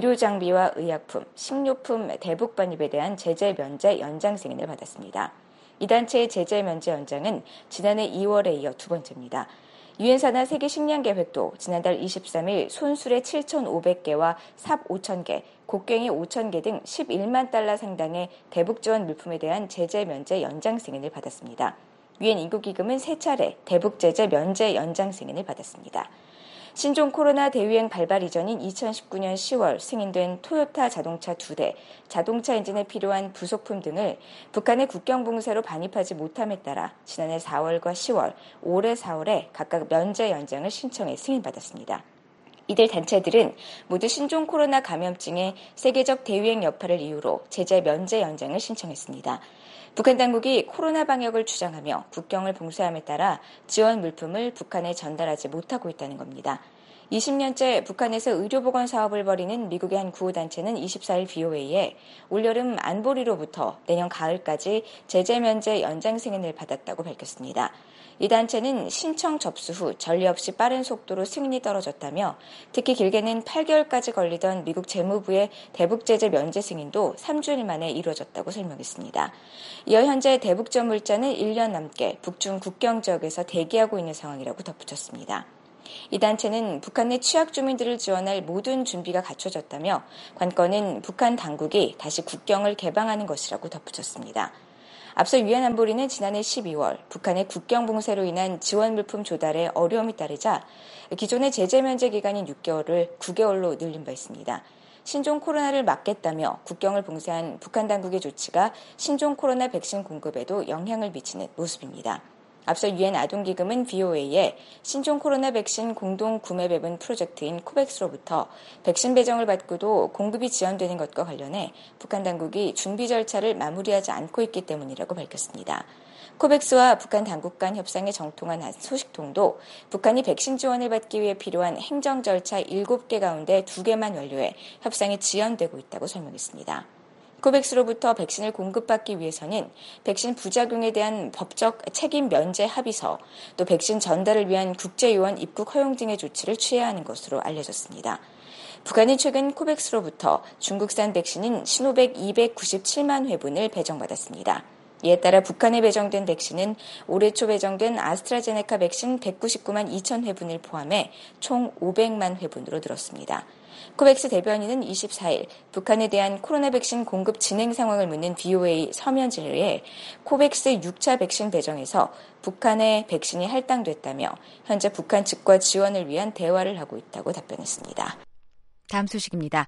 S5: 의료장비와 의약품, 식료품 대북 반입에 대한 제재 면제 연장 승인을 받았습니다. 이 단체의 제재 면제 연장은 지난해 2월에 이어 두 번째입니다. 유엔산하 세계식량계획도 지난달 23일 손수레 7,500개와 삽 5,000개, 곡괭이 5,000개 등 11만 달러 상당의 대북 지원 물품에 대한 제재 면제 연장 승인을 받았습니다. 유엔 인구기금은 3차례 대북 제재 면제 연장 승인을 받았습니다. 신종 코로나 대유행 발발 이전인 2019년 10월 승인된 토요타 자동차 2대, 자동차 엔진에 필요한 부속품 등을 북한의 국경 봉쇄로 반입하지 못함에 따라 지난해 4월과 10월, 올해 4월에 각각 면제 연장을 신청해 승인받았습니다. 이들 단체들은 모두 신종 코로나 감염증의 세계적 대유행 여파를 이유로 제재 면제 연장을 신청했습니다. 북한 당국이 코로나 방역을 주장하며 국경을 봉쇄함에 따라 지원 물품을 북한에 전달하지 못하고 있다는 겁니다. 20년째 북한에서 의료보건 사업을 벌이는 미국의 한 구호단체는 24일 VOA에 올여름 안보리로부터 내년 가을까지 제재 면제 연장 승인을 받았다고 밝혔습니다. 이 단체는 신청 접수 후 전례 없이 빠른 속도로 승인이 떨어졌다며 특히 길게는 8개월까지 걸리던 미국 재무부의 대북 제재 면제 승인도 3주일 만에 이루어졌다고 설명했습니다. 이어 현재 대북 지원 물자는 1년 넘게 북중 국경 지역에서 대기하고 있는 상황이라고 덧붙였습니다. 이 단체는 북한 내 취약 주민들을 지원할 모든 준비가 갖춰졌다며 관건은 북한 당국이 다시 국경을 개방하는 것이라고 덧붙였습니다. 앞서 유엔 안보리는 지난해 12월 북한의 국경 봉쇄로 인한 지원 물품 조달에 어려움이 따르자 기존의 제재 면제 기간인 6개월을 9개월로 늘린 바 있습니다. 신종 코로나를 막겠다며 국경을 봉쇄한 북한 당국의 조치가 신종 코로나 백신 공급에도 영향을 미치는 모습입니다. 앞서 유엔 아동기금은 VOA에 신종 코로나 백신 공동 구매 배분 프로젝트인 코백스로부터 백신 배정을 받고도 공급이 지연되는 것과 관련해 북한 당국이 준비 절차를 마무리하지 않고 있기 때문이라고 밝혔습니다. 코백스와 북한 당국 간 협상에 정통한 한 소식통도 북한이 백신 지원을 받기 위해 필요한 행정 절차 7개 가운데 2개만 완료해 협상이 지연되고 있다고 설명했습니다. 코백스로부터 백신을 공급받기 위해서는 백신 부작용에 대한 법적 책임 면제 합의서, 또 백신 전달을 위한 국제요원 입국 허용 등의 조치를 취해야 하는 것으로 알려졌습니다. 북한은 최근 코백스로부터 중국산 백신인 시노백 297만 회분을 배정받았습니다. 이에 따라 북한에 배정된 백신은 올해 초 배정된 아스트라제네카 백신 199만 2천 회분을 포함해 총 500만 회분으로 늘었습니다. 코백스 대변인은 24일 북한에 대한 코로나 백신 공급 진행 상황을 묻는 VOA 서면 질의에 코백스 6차 백신 배정에서 북한의 백신이 할당됐다며 현재 북한 측과 지원을 위한 대화를 하고 있다고 답변했습니다. 다음 소식입니다.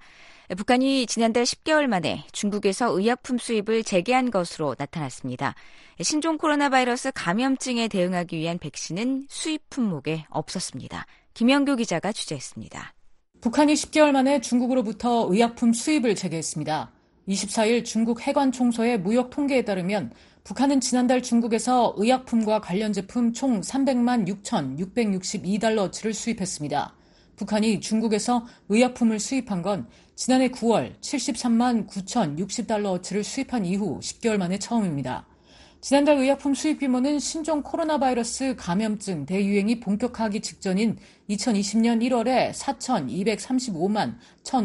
S5: 북한이 지난달 10개월 만에 중국에서 의약품 수입을 재개한 것으로 나타났습니다. 신종 코로나 바이러스 감염증에 대응하기 위한 백신은 수입 품목에 없었습니다. 김영규 기자가 취재했습니다.
S17: 북한이 10개월 만에 중국으로부터 의약품 수입을 재개했습니다. 24일 중국 해관총소의 무역 통계에 따르면 북한은 지난달 중국에서 의약품과 관련 제품 총 300만 6,662달러어치를 수입했습니다. 북한이 중국에서 의약품을 수입한 건 지난해 9월 73만 9,060달러어치를 수입한 이후 10개월 만에 처음입니다. 지난달 의약품 수입 규모는 신종 코로나 바이러스 감염증 대유행이 본격화하기 직전인 2020년 1월에 4,235만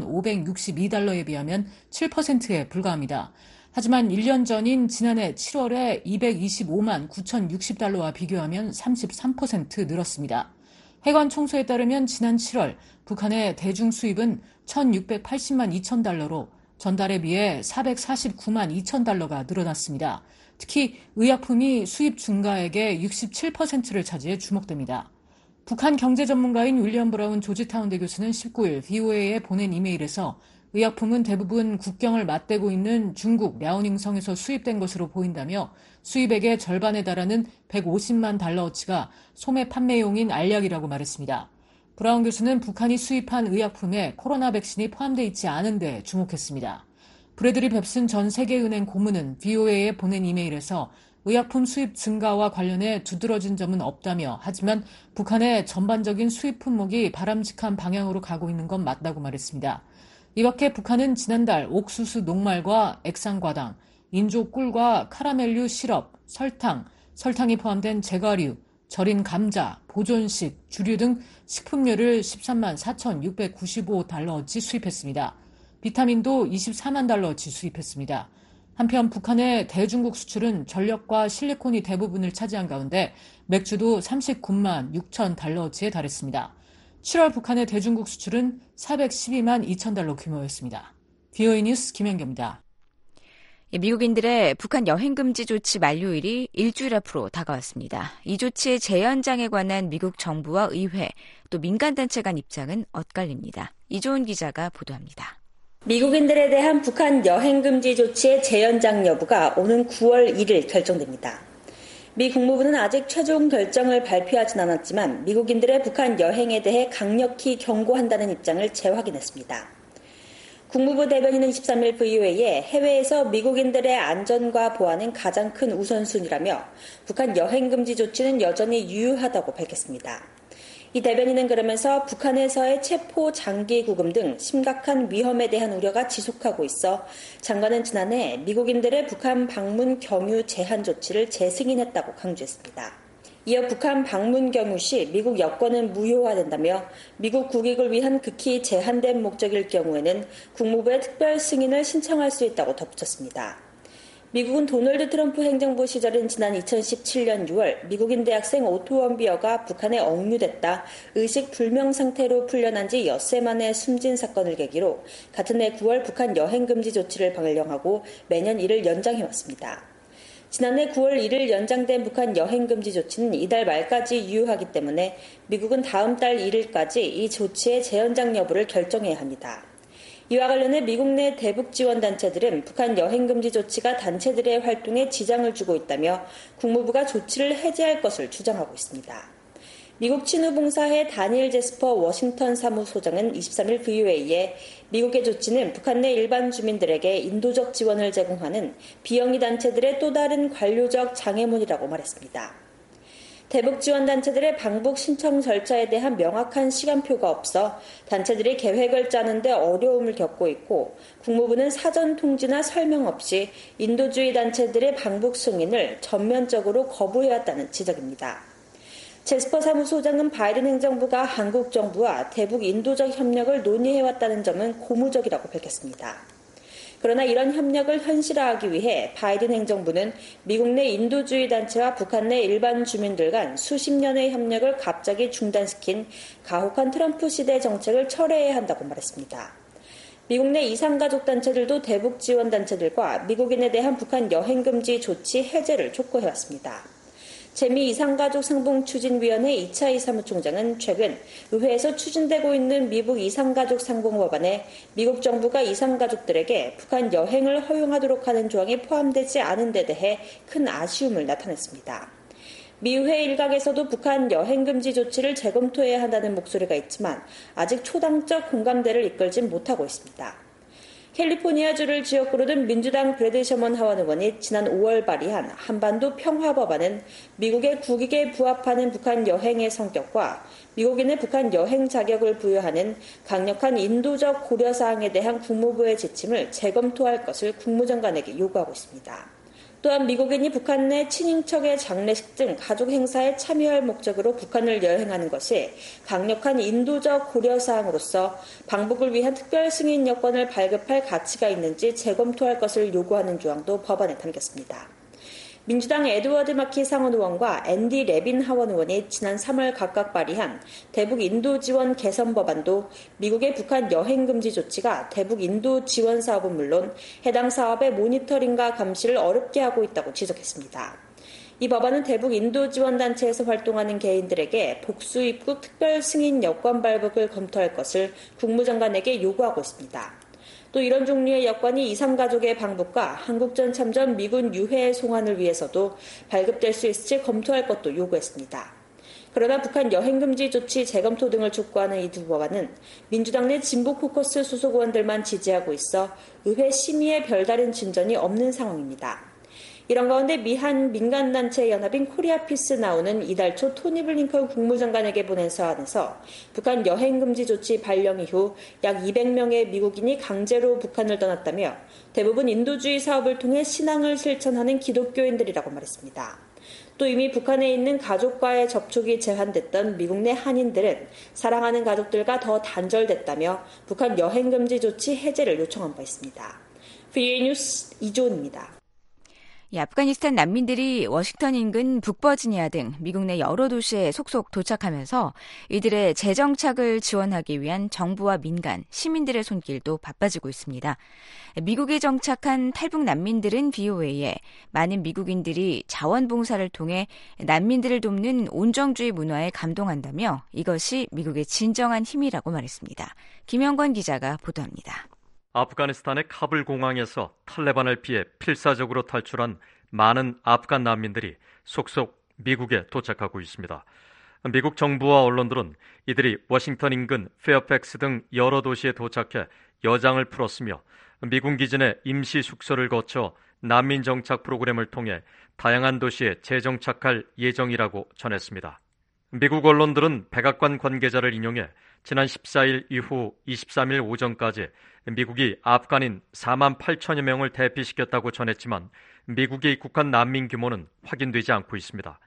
S17: 1,562달러에 비하면 7%에 불과합니다. 하지만 1년 전인 지난해 7월에 225만 9,060달러와 비교하면 33% 늘었습니다. 해관 총소에 따르면 지난 7월 북한의 대중 수입은 1,680만 2천 달러로 전달에 비해 449만 2천 달러가 늘어났습니다. 특히 의약품이 수입 증가액의 67%를 차지해 주목됩니다. 북한 경제 전문가인 윌리엄 브라운 조지타운대 교수는 19일 VOA에 보낸 이메일에서 의약품은 대부분 국경을 맞대고 있는 중국 랴오닝성에서 수입된 것으로 보인다며 수입액의 절반에 달하는 150만 달러어치가 소매 판매용인 알약이라고 말했습니다. 브라운 교수는 북한이 수입한 의약품에 코로나 백신이 포함되어 있지 않은 데 주목했습니다. 브래드리 뱁슨 전 세계은행 고문은 VOA에 보낸 이메일에서 의약품 수입 증가와 관련해 두드러진 점은 없다며 하지만 북한의 전반적인 수입 품목이 바람직한 방향으로 가고 있는 건 맞다고 말했습니다. 이 밖에 북한은 지난달 옥수수 녹말과 액상과당, 인조 꿀과 카라멜류 시럽, 설탕이 포함된 제과류, 절인 감자, 보존식, 주류 등 식품류를 13만 4,695달러어치 수입했습니다. 비타민도 24만 달러어치 수입했습니다. 한편 북한의 대중국 수출은 전력과 실리콘이 대부분을 차지한 가운데 맥주도 39만 6천 달러어치에 달했습니다. 7월 북한의 대중국 수출은 412만 2천 달러 규모였습니다. VOA 뉴스 김현경입니다.
S5: 미국인들의 북한 여행금지 조치 만료일이 일주일 앞으로 다가왔습니다. 이 조치의 재연장에 관한 미국 정부와 의회, 또 민간단체 간 입장은 엇갈립니다. 이조은 기자가 보도합니다.
S15: 미국인들에 대한 북한 여행금지 조치의 재연장 여부가 오는 9월 1일 결정됩니다. 미 국무부는 아직 최종 결정을 발표하진 않았지만 미국인들의 북한 여행에 대해 강력히 경고한다는 입장을 재확인했습니다. 국무부 대변인은 23일 VOA에 해외에서 미국인들의 안전과 보안은 가장 큰 우선순위라며 북한 여행금지 조치는 여전히 유효하다고 밝혔습니다. 이 대변인은 그러면서 북한에서의 체포, 장기 구금 등 심각한 위험에 대한 우려가 지속하고 있어 장관은 지난해 미국인들의 북한 방문 경유 제한 조치를 재승인했다고 강조했습니다. 이어 북한 방문 경유 시 미국 여권은 무효화된다며 미국 국익을 위한 극히 제한된 목적일 경우에는 국무부의 특별 승인을 신청할 수 있다고 덧붙였습니다. 미국은 도널드 트럼프 행정부 시절인 지난 2017년 6월 미국인 대학생 오토 원비어가 북한에 억류됐다 의식 불명 상태로 풀려난 지 엿새 만에 숨진 사건을 계기로 같은 해 9월 북한 여행금지 조치를 발령하고 매년 이를 연장해왔습니다. 지난해 9월 1일 연장된 북한 여행금지 조치는 이달 말까지 유효하기 때문에 미국은 다음 달 1일까지 이 조치의 재연장 여부를 결정해야 합니다. 이와 관련해 미국 내 대북 지원 단체들은 북한 여행금지 조치가 단체들의 활동에 지장을 주고 있다며 국무부가 조치를 해제할 것을 주장하고 있습니다. 미국 친후봉사회 다니엘 제스퍼 워싱턴 사무소장은 23일 VOA에 미국의 조치는 북한 내 일반 주민들에게 인도적 지원을 제공하는 비영리 단체들의 또 다른 관료적 장애물이라고 말했습니다. 대북 지원 단체들의 방북 신청 절차에 대한 명확한 시간표가 없어 단체들이 계획을 짜는 데 어려움을 겪고 있고 국무부는 사전 통지나 설명 없이 인도주의 단체들의 방북 승인을 전면적으로 거부해왔다는 지적입니다. 제스퍼 사무소장은 바이든 행정부가 한국 정부와 대북 인도적 협력을 논의해왔다는 점은 고무적이라고 밝혔습니다. 그러나 이런 협력을 현실화하기 위해 바이든 행정부는 미국 내 인도주의 단체와 북한 내 일반 주민들 간 수십 년의 협력을 갑자기 중단시킨 가혹한 트럼프 시대 정책을 철회해야 한다고 말했습니다. 미국 내 이산가족 단체들도 대북 지원 단체들과 미국인에 대한 북한 여행금지 조치 해제를 촉구해왔습니다. 재미 이산가족 상봉추진위원회 이차희 사무총장은 최근 의회에서 추진되고 있는 미국 이산가족 상봉법안에 미국 정부가 이산가족들에게 북한 여행을 허용하도록 하는 조항이 포함되지 않은 데 대해 큰 아쉬움을 나타냈습니다. 미 의회 일각에서도 북한 여행금지 조치를 재검토해야 한다는 목소리가 있지만 아직 초당적 공감대를 이끌진 못하고 있습니다. 캘리포니아주를 지역구로 둔 민주당 브래드 셔먼 하원 의원이 지난 5월 발의한 한반도 평화법안은 미국의 국익에 부합하는 북한 여행의 성격과 미국인의 북한 여행 자격을 부여하는 강력한 인도적 고려사항에 대한 국무부의 지침을 재검토할 것을 국무장관에게 요구하고 있습니다. 또한 미국인이 북한 내 친인척의 장례식 등 가족 행사에 참여할 목적으로 북한을 여행하는 것이 강력한 인도적 고려사항으로서 방북을 위한 특별 승인 여건을 발급할 가치가 있는지 재검토할 것을 요구하는 조항도 법안에 담겼습니다. 민주당 에드워드 마키 상원 의원과 앤디 레빈 하원 의원이 지난 3월 각각 발의한 대북 인도 지원 개선 법안도 미국의 북한 여행 금지 조치가 대북 인도 지원 사업은 물론 해당 사업의 모니터링과 감시를 어렵게 하고 있다고 지적했습니다. 이 법안은 대북 인도 지원 단체에서 활동하는 개인들에게 복수 입국 특별 승인 여권 발급을 검토할 것을 국무장관에게 요구하고 있습니다. 또 이런 종류의 여건이 이산가족의 방북과 한국전 참전 미군 유해 송환을 위해서도 발급될 수 있을지 검토할 것도 요구했습니다. 그러나 북한 여행금지 조치 재검토 등을 촉구하는 이 두 법안은 민주당 내 진보 코커스 소속 의원들만 지지하고 있어 의회 심의에 별다른 진전이 없는 상황입니다. 이런 가운데 미한 민간단체 연합인 코리아피스 나오는 이달 초 토니 블링컨 국무장관에게 보낸 서한에서 북한 여행금지 조치 발령 이후 약 200명의 미국인이 강제로 북한을 떠났다며 대부분 인도주의 사업을 통해 신앙을 실천하는 기독교인들이라고 말했습니다. 또 이미 북한에 있는 가족과의 접촉이 제한됐던 미국 내 한인들은 사랑하는 가족들과 더 단절됐다며 북한 여행금지 조치 해제를 요청한 바 있습니다. VOA 뉴스 이조은입니다.
S5: 아프가니스탄 난민들이 워싱턴 인근 북버지니아 등 미국 내 여러 도시에 속속 도착하면서 이들의 재정착을 지원하기 위한 정부와 민간, 시민들의 손길도 바빠지고 있습니다. 미국에 정착한 탈북 난민들은 BOA에 많은 미국인들이 자원봉사를 통해 난민들을 돕는 온정주의 문화에 감동한다며 이것이 미국의 진정한 힘이라고 말했습니다. 김영권 기자가 보도합니다.
S18: 아프가니스탄의 카불 공항에서 탈레반을 피해 필사적으로 탈출한 많은 아프간 난민들이 속속 미국에 도착하고 있습니다. 미국 정부와 언론들은 이들이 워싱턴 인근 페어팩스 등 여러 도시에 도착해 여장을 풀었으며 미군 기지 내 임시 숙소를 거쳐 난민 정착 프로그램을 통해 다양한 도시에 재정착할 예정이라고 전했습니다. 미국 언론들은 백악관 관계자를 인용해 지난 14일 이후 23일 오전까지 미국이 아프간인 4만 8천여 명을 대피시켰다고 전했지만 미국에 입국한 난민 규모는 확인되지 않고 있습니다.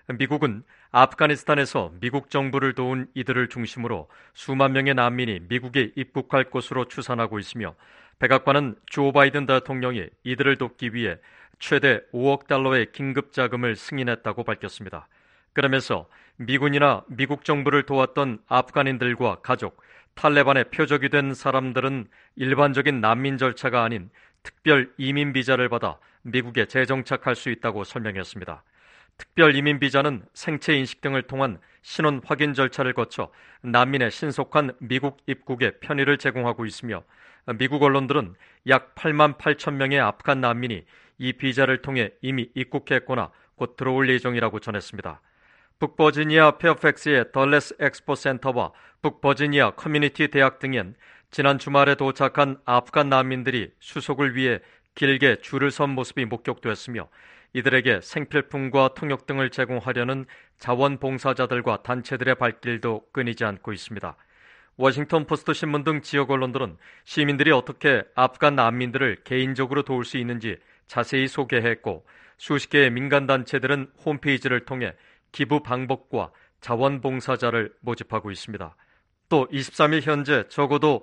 S18: 미국은 아프가니스탄에서 미국 정부를 도운 이들을 중심으로 수만 명의 난민이 미국에 입국할 것으로 추산하고 있으며 백악관은 조 바이든 대통령이 이들을 돕기 위해 최대 5억 달러의 긴급 자금을 승인했다고 밝혔습니다. 그러면서 미군이나 미국 정부를 도왔던 아프간인들과 가족, 탈레반의 표적이 된 사람들은 일반적인 난민 절차가 아닌 특별 이민 비자를 받아 미국에 재정착할 수 있다고 설명했습니다. 특별 이민 비자는 생체 인식 등을 통한 신원 확인 절차를 거쳐 난민의 신속한 미국 입국에 편의를 제공하고 있으며 미국 언론들은 약 8만 8천 명의 아프간 난민이 이 비자를 통해 이미 입국했거나 곧 들어올 예정이라고 전했습니다. 북버지니아 페어팩스의 덜레스 엑스포 센터와 북버지니아 커뮤니티 대학 등엔 지난 주말에 도착한 아프간 난민들이 수속을 위해 길게 줄을 선 모습이 목격됐으며 이들에게 생필품과 통역 등을 제공하려는 자원봉사자들과 단체들의 발길도 끊이지 않고 있습니다. 워싱턴 포스트 신문 등 지역 언론들은 시민들이 어떻게 아프간 난민들을 개인적으로 도울 수 있는지 자세히 소개했고 수십 개의 민간단체들은 홈페이지를 통해 기부 방법과 자원봉사자를 모집하고 있습니다. 또 23일 현재 적어도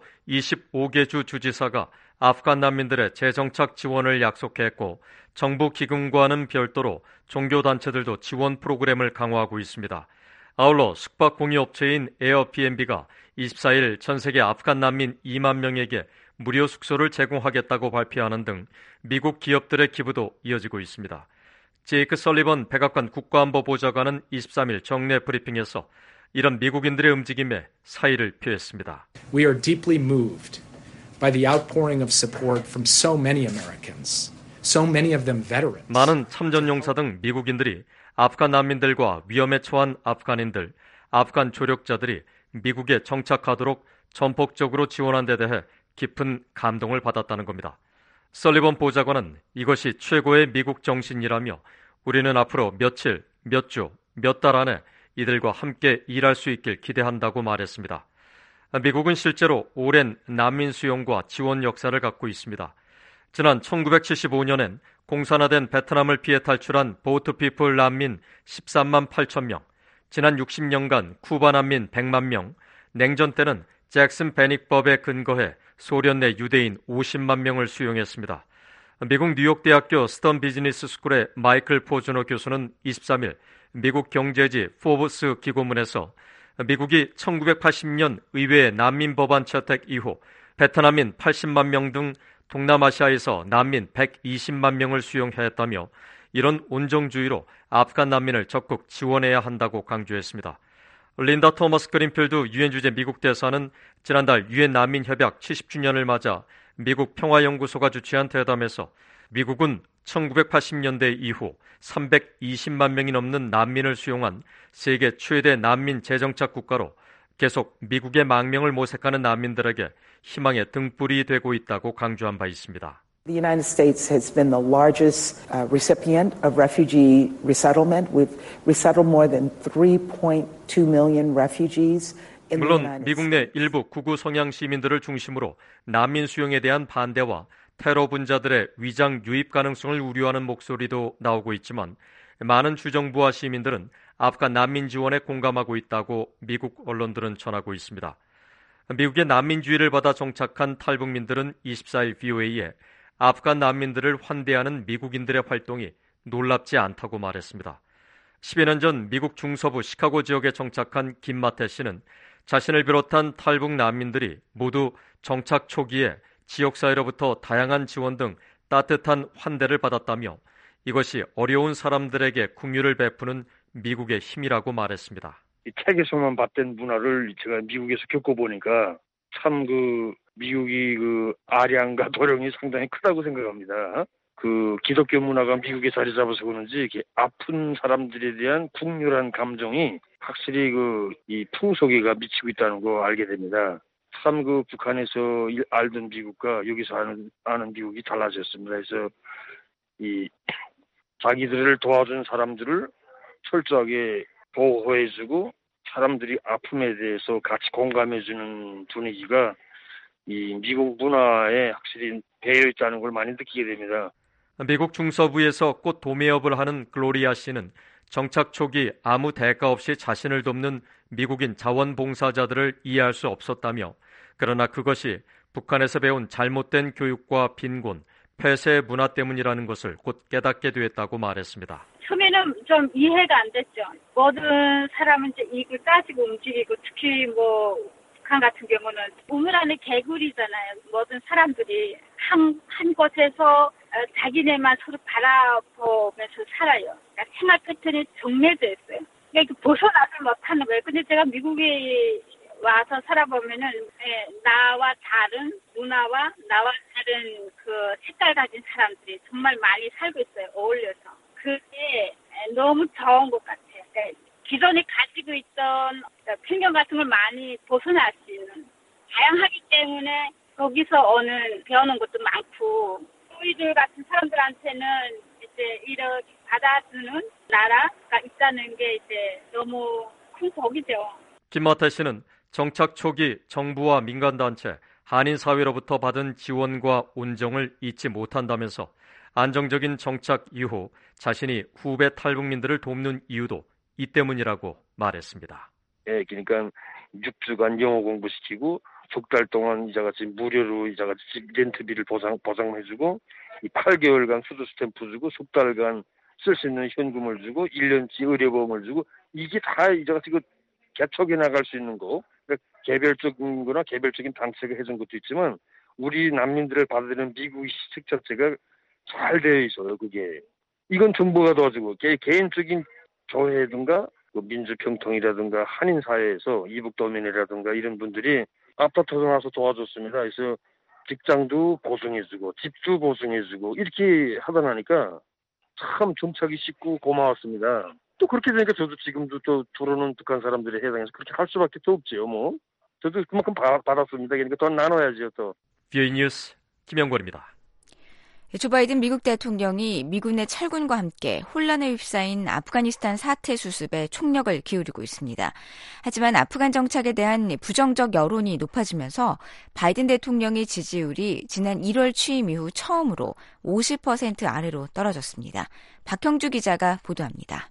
S18: 25개 주 주지사가 아프간 난민들의 재정착 지원을 약속했고 정부 기금과는 별도로 종교단체들도 지원 프로그램을 강화하고 있습니다. 아울러 숙박공유업체인 에어비앤비가 24일 전 세계 아프간 난민 2만 명에게 무료 숙소를 제공하겠다고 발표하는 등 미국 기업들의 기부도 이어지고 있습니다. 제이크 설리번 백악관 국가안보보좌관은 23일 정례 브리핑에서 이런 미국인들의 움직임에 사의를 표했습니다.
S19: We are deeply moved by the outpouring of support from so many Americans, so many of them veterans.
S18: 많은 참전용사 등 미국인들이 아프간 난민들과 위험에 처한 아프간인들, 아프간 조력자들이 미국에 정착하도록 전폭적으로 지원한 데 대해 깊은 감동을 받았다는 겁니다. 설리번 보좌관은 이것이 최고의 미국 정신이라며 우리는 앞으로 며칠, 몇 주, 몇 달 안에 이들과 함께 일할 수 있길 기대한다고 말했습니다. 미국은 실제로 오랜 난민 수용과 지원 역사를 갖고 있습니다. 지난 1975년엔 공산화된 베트남을 피해 탈출한 보트피플 난민 13만 8천 명, 지난 60년간 쿠바 난민 100만 명, 냉전 때는 잭슨 베닉법에 근거해 소련 내 유대인 50만 명을 수용했습니다. 미국 뉴욕대학교 스턴 비즈니스 스쿨의 마이클 포즈너 교수는 23일 미국 경제지 포브스 기고문에서 미국이 1980년 의회 난민 법안 채택 이후 베트남인 80만 명 등 동남아시아에서 난민 120만 명을 수용했다며 이런 온정주의로 아프간 난민을 적극 지원해야 한다고 강조했습니다. 린다 토머스 그린필드 유엔 주재 미국 대사는 지난달 유엔 난민 협약 70주년을 맞아 미국 평화연구소가 주최한 대담에서 미국은 1980년대 이후 320만 명이 넘는 난민을 수용한 세계 최대 난민 재정착 국가로 계속 미국의 망명을 모색하는 난민들에게 희망의 등불이 되고 있다고 강조한 바 있습니다.
S20: The United States has been the largest recipient of refugee resettlement. We've resettled more than 3.2 million refugees.
S18: 물론 미국 내 일부 극우 성향 시민들을 중심으로 난민 수용에 대한 반대와 테러 분자들의 위장 유입 가능성을 우려하는 목소리도 나오고 있지만 많은 주정부와 시민들은 아프간 난민 지원에 공감하고 있다고 미국 언론들은 전하고 있습니다. 미국의 난민주의를 받아 정착한 탈북민들은 24일 VOA에 아프간 난민들을 환대하는 미국인들의 활동이 놀랍지 않다고 말했습니다. 10여 년 전 미국 중서부 시카고 지역에 정착한 김마태 씨는 자신을 비롯한 탈북 난민들이 모두 정착 초기에 지역사회로부터 다양한 지원 등 따뜻한 환대를 받았다며 이것이 어려운 사람들에게 긍휼을 베푸는 미국의 힘이라고 말했습니다.
S21: 이 책에서만 봤던 문화를 제가 미국에서 겪어보니까 참 미국이 아량과 도량이 상당히 크다고 생각합니다. 기독교 문화가 미국에 자리 잡아서 그런지 이렇게 아픈 사람들에 대한 국률한 감정이 확실히 이 풍속에가 미치고 있다는 거 알게 됩니다. 참 북한에서 알던 미국과 여기서 아는 미국이 달라졌습니다. 그래서 이 자기들을 도와준 사람들을 철저하게 보호해주고 사람들이 아픔에 대해서 같이 공감해주는 분위기가 이 미국 문화에 확실히 배어 있다는 걸 많이 느끼게 됩니다.
S18: 미국 중서부에서 꽃 도매업을 하는 글로리아 씨는 정착 초기 아무 대가 없이 자신을 돕는 미국인 자원봉사자들을 이해할 수 없었다며 그러나 그것이 북한에서 배운 잘못된 교육과 빈곤, 폐쇄 문화 때문이라는 것을 곧 깨닫게 되었다고 말했습니다.
S22: 처음에는 좀 이해가 안 됐죠. 모든 사람은 이제 이익을 따지고 움직이고 특히 북한 같은 경우는 우물 안에 개구리잖아요. 모든 사람들이 한 곳에서 자기네만 서로 바라보면서 살아요. 그러니까 생활 패턴이 정해져 있어요. 그러니까 벗어나지 못하는 거예요. 근데 제가 미국에 와서 살아보면은 나와 다른 문화와 나와 다른 색깔 가진 사람들이 정말 많이 살고 있어요. 어울려서. 그게 너무 좋은 것 같아요. 그러니까 기존에 가지고 있던 편견 같은 걸 많이 벗어날 수 있는 다양하기 때문에 거기서 배우는 것도 많고 우리들 같은 사람들한테는 이제 이렇게 받아주는 나라가 있다는 게 이제 너무 큰 복이죠.
S18: 김마태 씨는 정착 초기 정부와 민간단체, 한인사회로부터 받은 지원과 온정을 잊지 못한다면서 안정적인 정착 이후 자신이 후배 탈북민들을 돕는 이유도 이 때문이라고 말했습니다.
S21: 예, 그러니까 6주간 영어 공부시키고 석 달 동안 이자같이 무료로 이자같이 렌트비를 보상해주고 8개월간 수도 스탬프 주고 석 달간 쓸 수 있는 현금을 주고 1년치 의료보험을 주고 이게 다 이자같이 개척해 나갈 수 있는 거. 그러니까 개별적인 거나 개별적인 단체가 해준 것도 있지만 우리 난민들을 받아들이는 미국의 시책 자체가 잘 되어 있어요. 그게 이건 정부가 도와주고 개인적인 교회든가 민주평통이라든가 한인사회에서 이북도민이라든가 이런 분들이 앞다퉈서 나서 도와줬습니다. 그래서 직장도 보증해주고 집도 보증해주고 이렇게 하다 나니까 참 정착이 쉽고 고마웠습니다. 또 그렇게 되니까 저도 지금도 또 들어오는 북한 사람들에 해당해서 그렇게 할 수밖에 없지요. 저도 그만큼 받았습니다. 그러니까 더 나눠야죠. 또.
S18: VOA 뉴스 김영권입니다.
S5: 조 바이든 미국 대통령이 미군의 철군과 함께 혼란에 휩싸인 아프가니스탄 사태 수습에 총력을 기울이고 있습니다. 하지만 아프간 정착에 대한 부정적 여론이 높아지면서 바이든 대통령의 지지율이 지난 1월 취임 이후 처음으로 50% 아래로 떨어졌습니다. 박형주 기자가 보도합니다.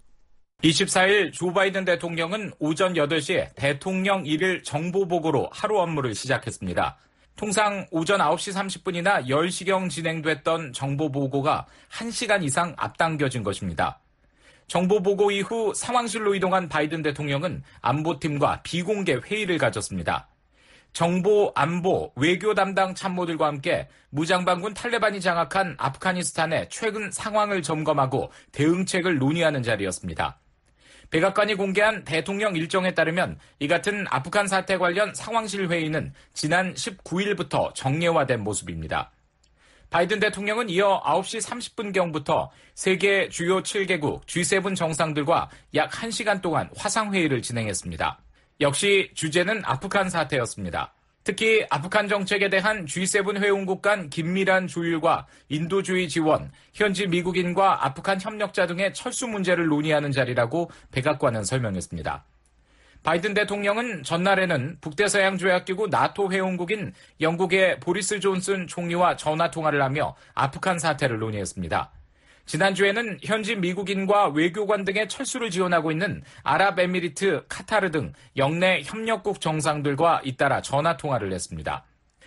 S23: 24일 조 바이든 대통령은 오전 8시에 대통령 1일 정보보고로 하루 업무를 시작했습니다. 통상 오전 9시 30분이나 10시경 진행됐던 정보보고가 1시간 이상 앞당겨진 것입니다. 정보보고 이후 상황실로 이동한 바이든 대통령은 안보팀과 비공개 회의를 가졌습니다. 정보, 안보, 외교 담당 참모들과 함께 무장반군 탈레반이 장악한 아프가니스탄의 최근 상황을 점검하고 대응책을 논의하는 자리였습니다. 백악관이 공개한 대통령 일정에 따르면 이 같은 아프간 사태 관련 상황실 회의는 지난 19일부터 정례화된 모습입니다. 바이든 대통령은 이어 9시 30분경부터 세계 주요 7개국 G7 정상들과 약 1시간 동안 화상회의를 진행했습니다. 역시 주제는 아프간 사태였습니다. 특히 아프간 정책에 대한 G7 회원국 간 긴밀한 조율과 인도주의 지원, 현지 미국인과 아프간 협력자 등의 철수 문제를 논의하는 자리라고 백악관은 설명했습니다. 바이든 대통령은 전날에는 북대서양조약기구 나토 회원국인 영국의 보리스 존슨 총리와 전화통화를 하며 아프간 사태를 논의했습니다. 지난주에는 현지 미국인과 외교관 등의 철수를 지원하고 있는 아랍에미리트, 카타르 등 영내 협력국 정상들과 잇따라 전화통화를 했습니다.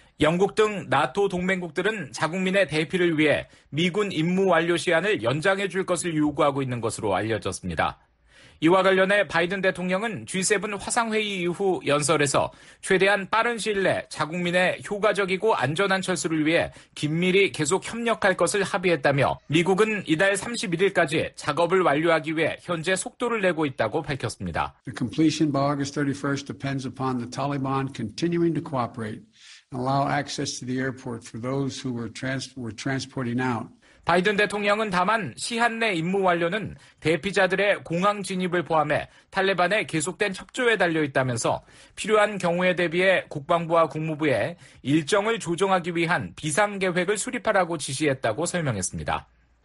S23: 영국 등 나토 동맹국들은 자국민의 대피를 위해 미군 임무 완료 시한을 연장해 줄 것을 요구하고 있는 것으로 알려졌습니다. 이와 관련해 바이든 대통령은 G7 화상회의 이후 연설에서 최대한 빠른 시일 내 자국민의 효과적이고 안전한 철수를 위해 긴밀히 계속 협력할 것을 합의했다며 미국은 이달 31일까지 작업을 완료하기 위해 현재 속도를 내고 있다고 밝혔습니다.
S2: The completion by August 31st depends upon the Taliban continuing to cooperate and allow access to the airport for those who were transporting out.
S23: 바이든 대통령은 다만 시한 내 임무 완료는 대피자들의 공항 진입을 포함해 탈레반의 계속된 협조에 달려있다면서 필요한 경우에 대비해 국방부와 국무부에 일정을 조정하기 위한 비상계획을 수립하라고 지시했다고 설명했습니다.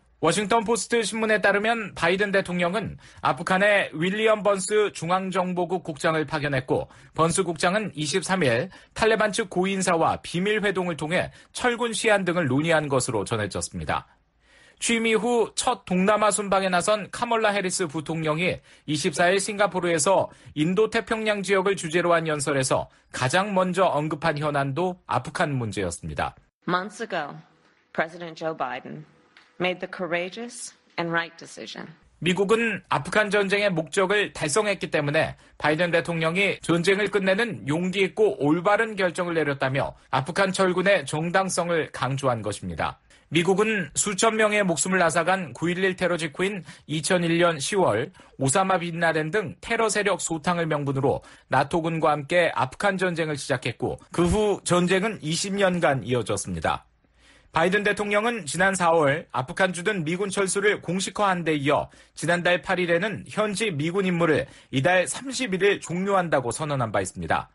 S23: 워싱턴 포스트 신문에 따르면 바이든 대통령은 아프간에 윌리엄 번스 중앙정보국 국장을 파견했고 번스 국장은 23일 탈레반 측 고위인사와 비밀회동을 통해 철군 시한 등을 논의한 것으로 전해졌습니다. 취임 이후 첫 동남아 순방에 나선 카멀라 해리스 부통령이 24일 싱가포르에서 인도태평양 지역을 주제로 한 연설에서 가장 먼저 언급한 현안도 아프간 문제였습니다.
S3: Months ago, President Joe Biden made the courageous and right decision.
S23: 미국은 아프간 전쟁의 목적을 달성했기 때문에 바이든 대통령이 전쟁을 끝내는 용기 있고 올바른 결정을 내렸다며 아프간 철군의 정당성을 강조한 것입니다. 미국은 수천 명의 목숨을 앗아간 9.11 테러 직후인 2001년 10월 오사마 빈 라덴 등 테러 세력 소탕을 명분으로 나토군과 함께 아프간 전쟁을 시작했고 그 후 전쟁은 20년간 이어졌습니다. 바이든 대통령은 지난 4월 아프간 주둔 미군 철수를 공식화한 데 이어 지난달 8일에는 현지 미군 임무를 이달 31일 종료한다고 선언한 바 있습니다.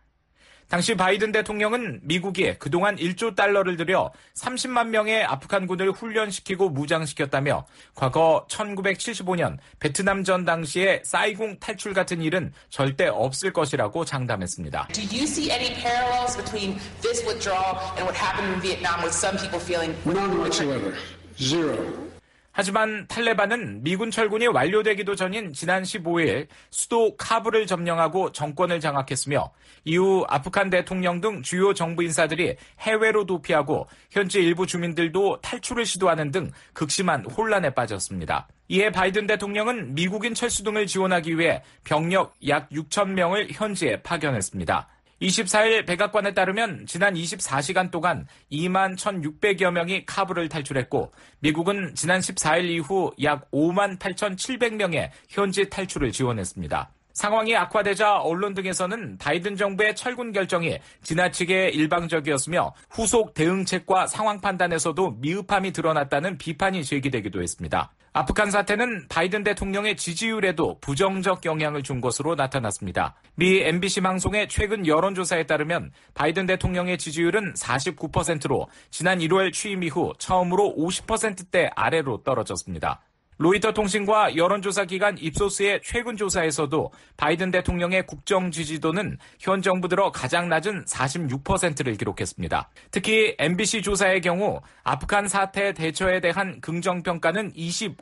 S23: 당시 바이든 대통령은 미국이 그동안 1조 달러를 들여 30만 명의 아프간군을 훈련시키고 무장시켰다며 과거 1975년 베트남전 당시의 사이공 탈출 같은 일은 절대 없을 것이라고 장담했습니다.
S4: Do you see any parallels between this withdrawal and what happened in Vietnam with some people feeling
S2: None whatsoever. Zero.
S23: 하지만 탈레반은 미군 철군이 완료되기도 전인 지난 15일 수도 카불을 점령하고 정권을 장악했으며 이후 아프간 대통령 등 주요 정부 인사들이 해외로 도피하고 현지 일부 주민들도 탈출을 시도하는 등 극심한 혼란에 빠졌습니다. 이에 바이든 대통령은 미국인 철수 등을 지원하기 위해 병력 약 6천 명을 현지에 파견했습니다. 24일 백악관에 따르면 지난 24시간 동안 2만 1,600여 명이 카불을 탈출했고 미국은 지난 14일 이후 약 5만 8,700명의 현지 탈출을 지원했습니다. 상황이 악화되자 언론 등에서는 바이든 정부의 철군 결정이 지나치게 일방적이었으며 후속 대응책과 상황 판단에서도 미흡함이 드러났다는 비판이 제기되기도 했습니다. 아프간 사태는 바이든 대통령의 지지율에도 부정적 영향을 준 것으로 나타났습니다. 미 MBC 방송의 최근 여론조사에 따르면 바이든 대통령의 지지율은 49%로 지난 1월 취임 이후 처음으로 50%대 아래로 떨어졌습니다. 로이터 통신과 여론조사 기관 입소스의 최근 조사에서도 바이든 대통령의 국정 지지도는 현 정부 들어 가장 낮은 46%를 기록했습니다. 특히 MBC 조사의 경우 아프간 사태 대처에 대한 긍정평가는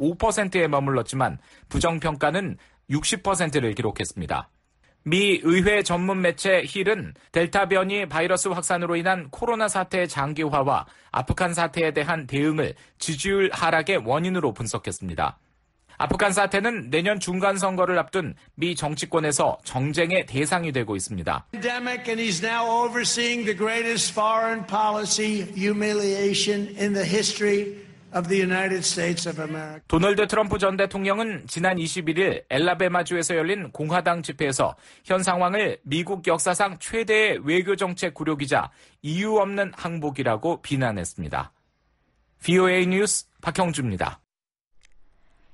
S23: 25%에 머물렀지만 부정평가는 60%를 기록했습니다. 미 의회 전문 매체 힐은 델타 변이 바이러스 확산으로 인한 코로나 사태의 장기화와 아프간 사태에 대한 대응을 지지율 하락의 원인으로 분석했습니다. 아프간 사태는 내년 중간 선거를 앞둔 미 정치권에서 정쟁의 대상이 되고 있습니다.
S24: Pandemic and he's now overseeing the greatest foreign policy humiliation in the history of the United States of America.
S23: 도널드 트럼프 전 대통령은 지난 21일 엘라베마주에서 열린 공화당 집회에서 현 상황을 미국 역사상 최대의 외교정책 굴욕이자 이유 없는 항복이라고 비난했습니다. VOA 뉴스 박형주입니다.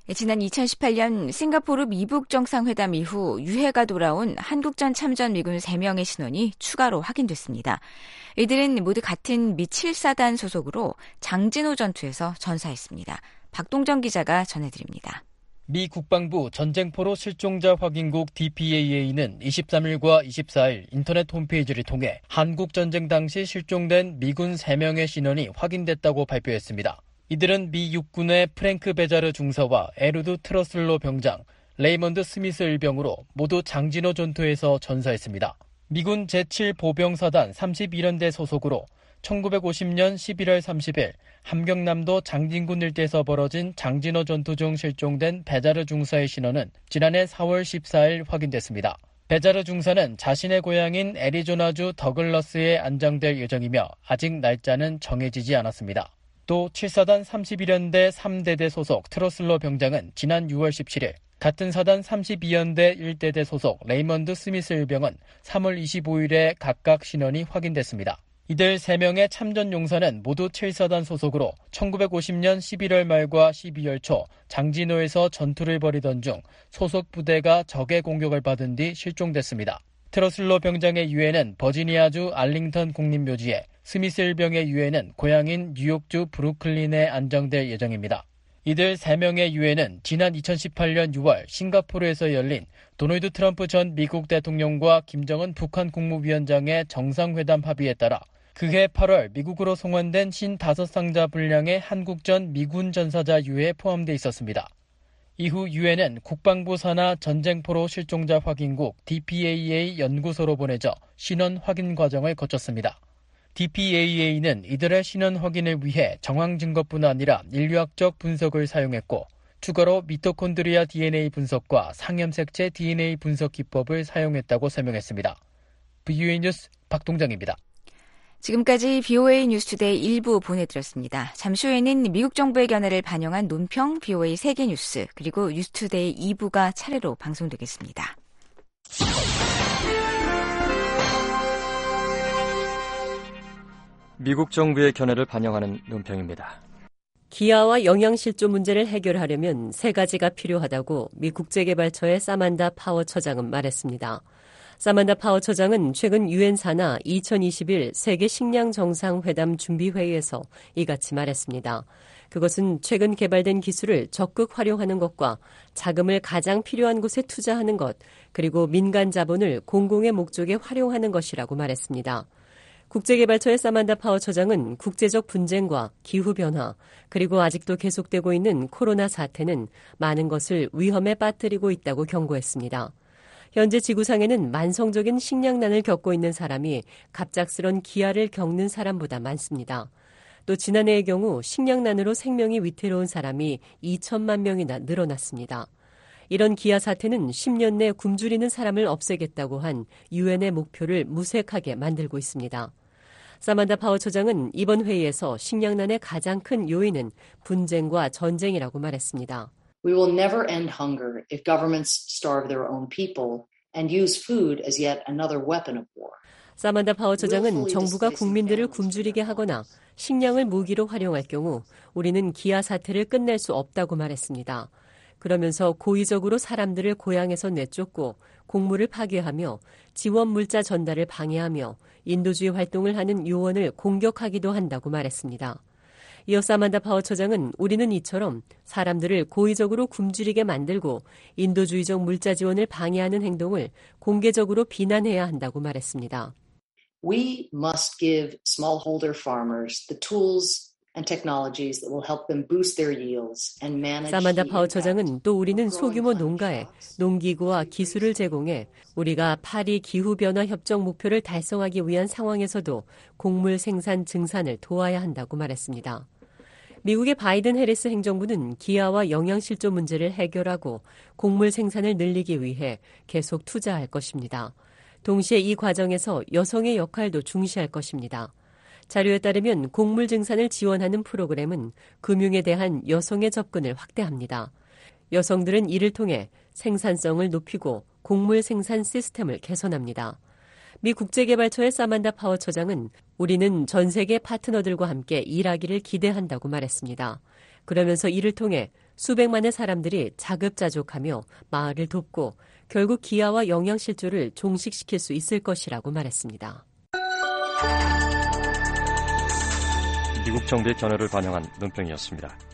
S5: 지난 2018년 싱가포르 미북 정상회담 이후 유해가 돌아온 한국전 참전 미군 3명의 신원이 추가로 확인됐습니다. 이들은 모두 같은 미 7사단 소속으로 장진호 전투에서 전사했습니다. 박동정 기자가 전해드립니다.
S1: 미 국방부 전쟁포로 실종자 확인국 DPAA는 23일과 24일 인터넷 홈페이지를 통해 한국 전쟁 당시 실종된 미군 3명의 신원이 확인됐다고 발표했습니다. 이들은 미 육군의 프랭크 베자르 중사와 에루드 트러슬로 병장, 레이먼드 스미스 일병으로 모두 장진호 전투에서 전사했습니다. 미군 제7보병사단 31연대 소속으로 1950년 11월 30일 함경남도 장진군 일대에서 벌어진 장진호 전투 중 실종된 베자르 중사의 신원은 지난해 4월 14일 확인됐습니다. 베자르 중사는 자신의 고향인 애리조나주 더글러스에 안장될 예정이며 아직 날짜는 정해지지 않았습니다. 또 7사단 31연대 3대대 소속 트러슬러 병장은 지난 6월 17일, 같은 사단 32연대 1대대 소속 레이먼드 스미스 일병은 3월 25일에 각각 신원이 확인됐습니다. 이들 3명의 참전 용사는 모두 7사단 소속으로 1950년 11월 말과 12월 초 장진호에서 전투를 벌이던 중 소속 부대가 적의 공격을 받은 뒤 실종됐습니다. 트러슬러 병장의 유해는 버지니아주 알링턴 국립묘지에, 스미스 일병의 유해는 고향인 뉴욕주 브루클린에 안정될 예정입니다. 이들 3명의 유해는 지난 2018년 6월 싱가포르에서 열린 도널드 트럼프 전 미국 대통령과 김정은 북한 국무위원장의 정상회담 합의에 따라 그해 8월 미국으로 송환된 55상자 분량의 한국전 미군 전사자 유해에 포함돼 있었습니다. 이후 유해는 국방부 산하 전쟁포로 실종자 확인국 DPAA 연구소로 보내져 신원 확인 과정을 거쳤습니다. DPAA는 이들의 신원 확인을 위해 정황 증거뿐 아니라 인류학적 분석을 사용했고 추가로 미토콘드리아 DNA 분석과 상염색체 DNA 분석 기법을 사용했다고 설명했습니다. VOA 뉴스 박동정입니다.
S5: 지금까지 VOA 뉴스투데이 1부 보내드렸습니다. 잠시 후에는 미국 정부의 견해를 반영한 논평 VOA 세계뉴스 그리고 뉴스투데이 2부가 차례로 방송되겠습니다.
S6: 미국 정부의 견해를 반영하는 논평입니다.
S8: 기아와 영양실조 문제를 해결하려면 세 가지가 필요하다고 미 국제개발처의 사만다 파워 처장은 말했습니다. 사만다 파워 처장은 최근 유엔 산하 2021 세계 식량 정상회담 준비회의에서 이같이 말했습니다. 그것은 최근 개발된 기술을 적극 활용하는 것과 자금을 가장 필요한 곳에 투자하는 것, 그리고 민간 자본을 공공의 목적에 활용하는 것이라고 말했습니다. 국제개발처의 사만다 파워 처장은 국제적 분쟁과 기후변화, 그리고 아직도 계속되고 있는 코로나 사태는 많은 것을 위험에 빠뜨리고 있다고 경고했습니다. 현재 지구상에는 만성적인 식량난을 겪고 있는 사람이 갑작스런 기아를 겪는 사람보다 많습니다. 또 지난해의 경우 식량난으로 생명이 위태로운 사람이 2천만 명이나 늘어났습니다. 이런 기아 사태는 10년 내 굶주리는 사람을 없애겠다고 한 유엔의 목표를 무색하게 만들고 있습니다. 사만다 파워 처장은 이번 회의에서 식량난의 가장 큰 요인은 분쟁과 전쟁이라고 말했습니다.
S10: We will never end hunger if governments starve their own people and use food as yet another weapon of war.
S8: 사만다 파워 처장은 정부가 국민들을 굶주리게 하거나 식량을 무기로 활용할 경우 우리는 기아 사태를 끝낼 수 없다고 말했습니다. 그러면서 고의적으로 사람들을 고향에서 내쫓고 곡물을 파괴하며 지원 물자 전달을 방해하며 인도주의 활동을 하는 요원을 공격하기도 한다고 말했습니다. 이어 사만다 파워 처장은 우리는 이처럼 사람들을 고의적으로 굶주리게 만들고 인도주의적 물자 지원을 방해하는 행동을 공개적으로 비난해야 한다고 말했습니다.
S10: We must give smallholder farmers the tools and technologies that will help them boost their yields and manage.
S8: 사만다 파워 처장은 또 우리는 소규모 농가에 농기구와 기술을 제공해 우리가 파리 기후변화 협정 목표를 달성하기 위한 상황에서도 곡물 생산 증산을 도와야 한다고 말했습니다. 미국의 바이든 해리스 행정부는 기아와 영양실조 문제를 해결하고 곡물 생산을 늘리기 위해 계속 투자할 것입니다. 동시에 이 과정에서 여성의 역할도 중시할 것입니다. 자료에 따르면 곡물 증산을 지원하는 프로그램은 금융에 대한 여성의 접근을 확대합니다. 여성들은 이를 통해 생산성을 높이고 곡물 생산 시스템을 개선합니다. 미 국제개발처의 사만다 파워 처장은 우리는 전 세계 파트너들과 함께 일하기를 기대한다고 말했습니다. 그러면서 이를 통해 수백만의 사람들이 자급자족하며 마을을 돕고 결국 기아와 영양실조를 종식시킬 수 있을 것이라고 말했습니다.
S6: 미국 정부의 견해를 반영한 논평이었습니다.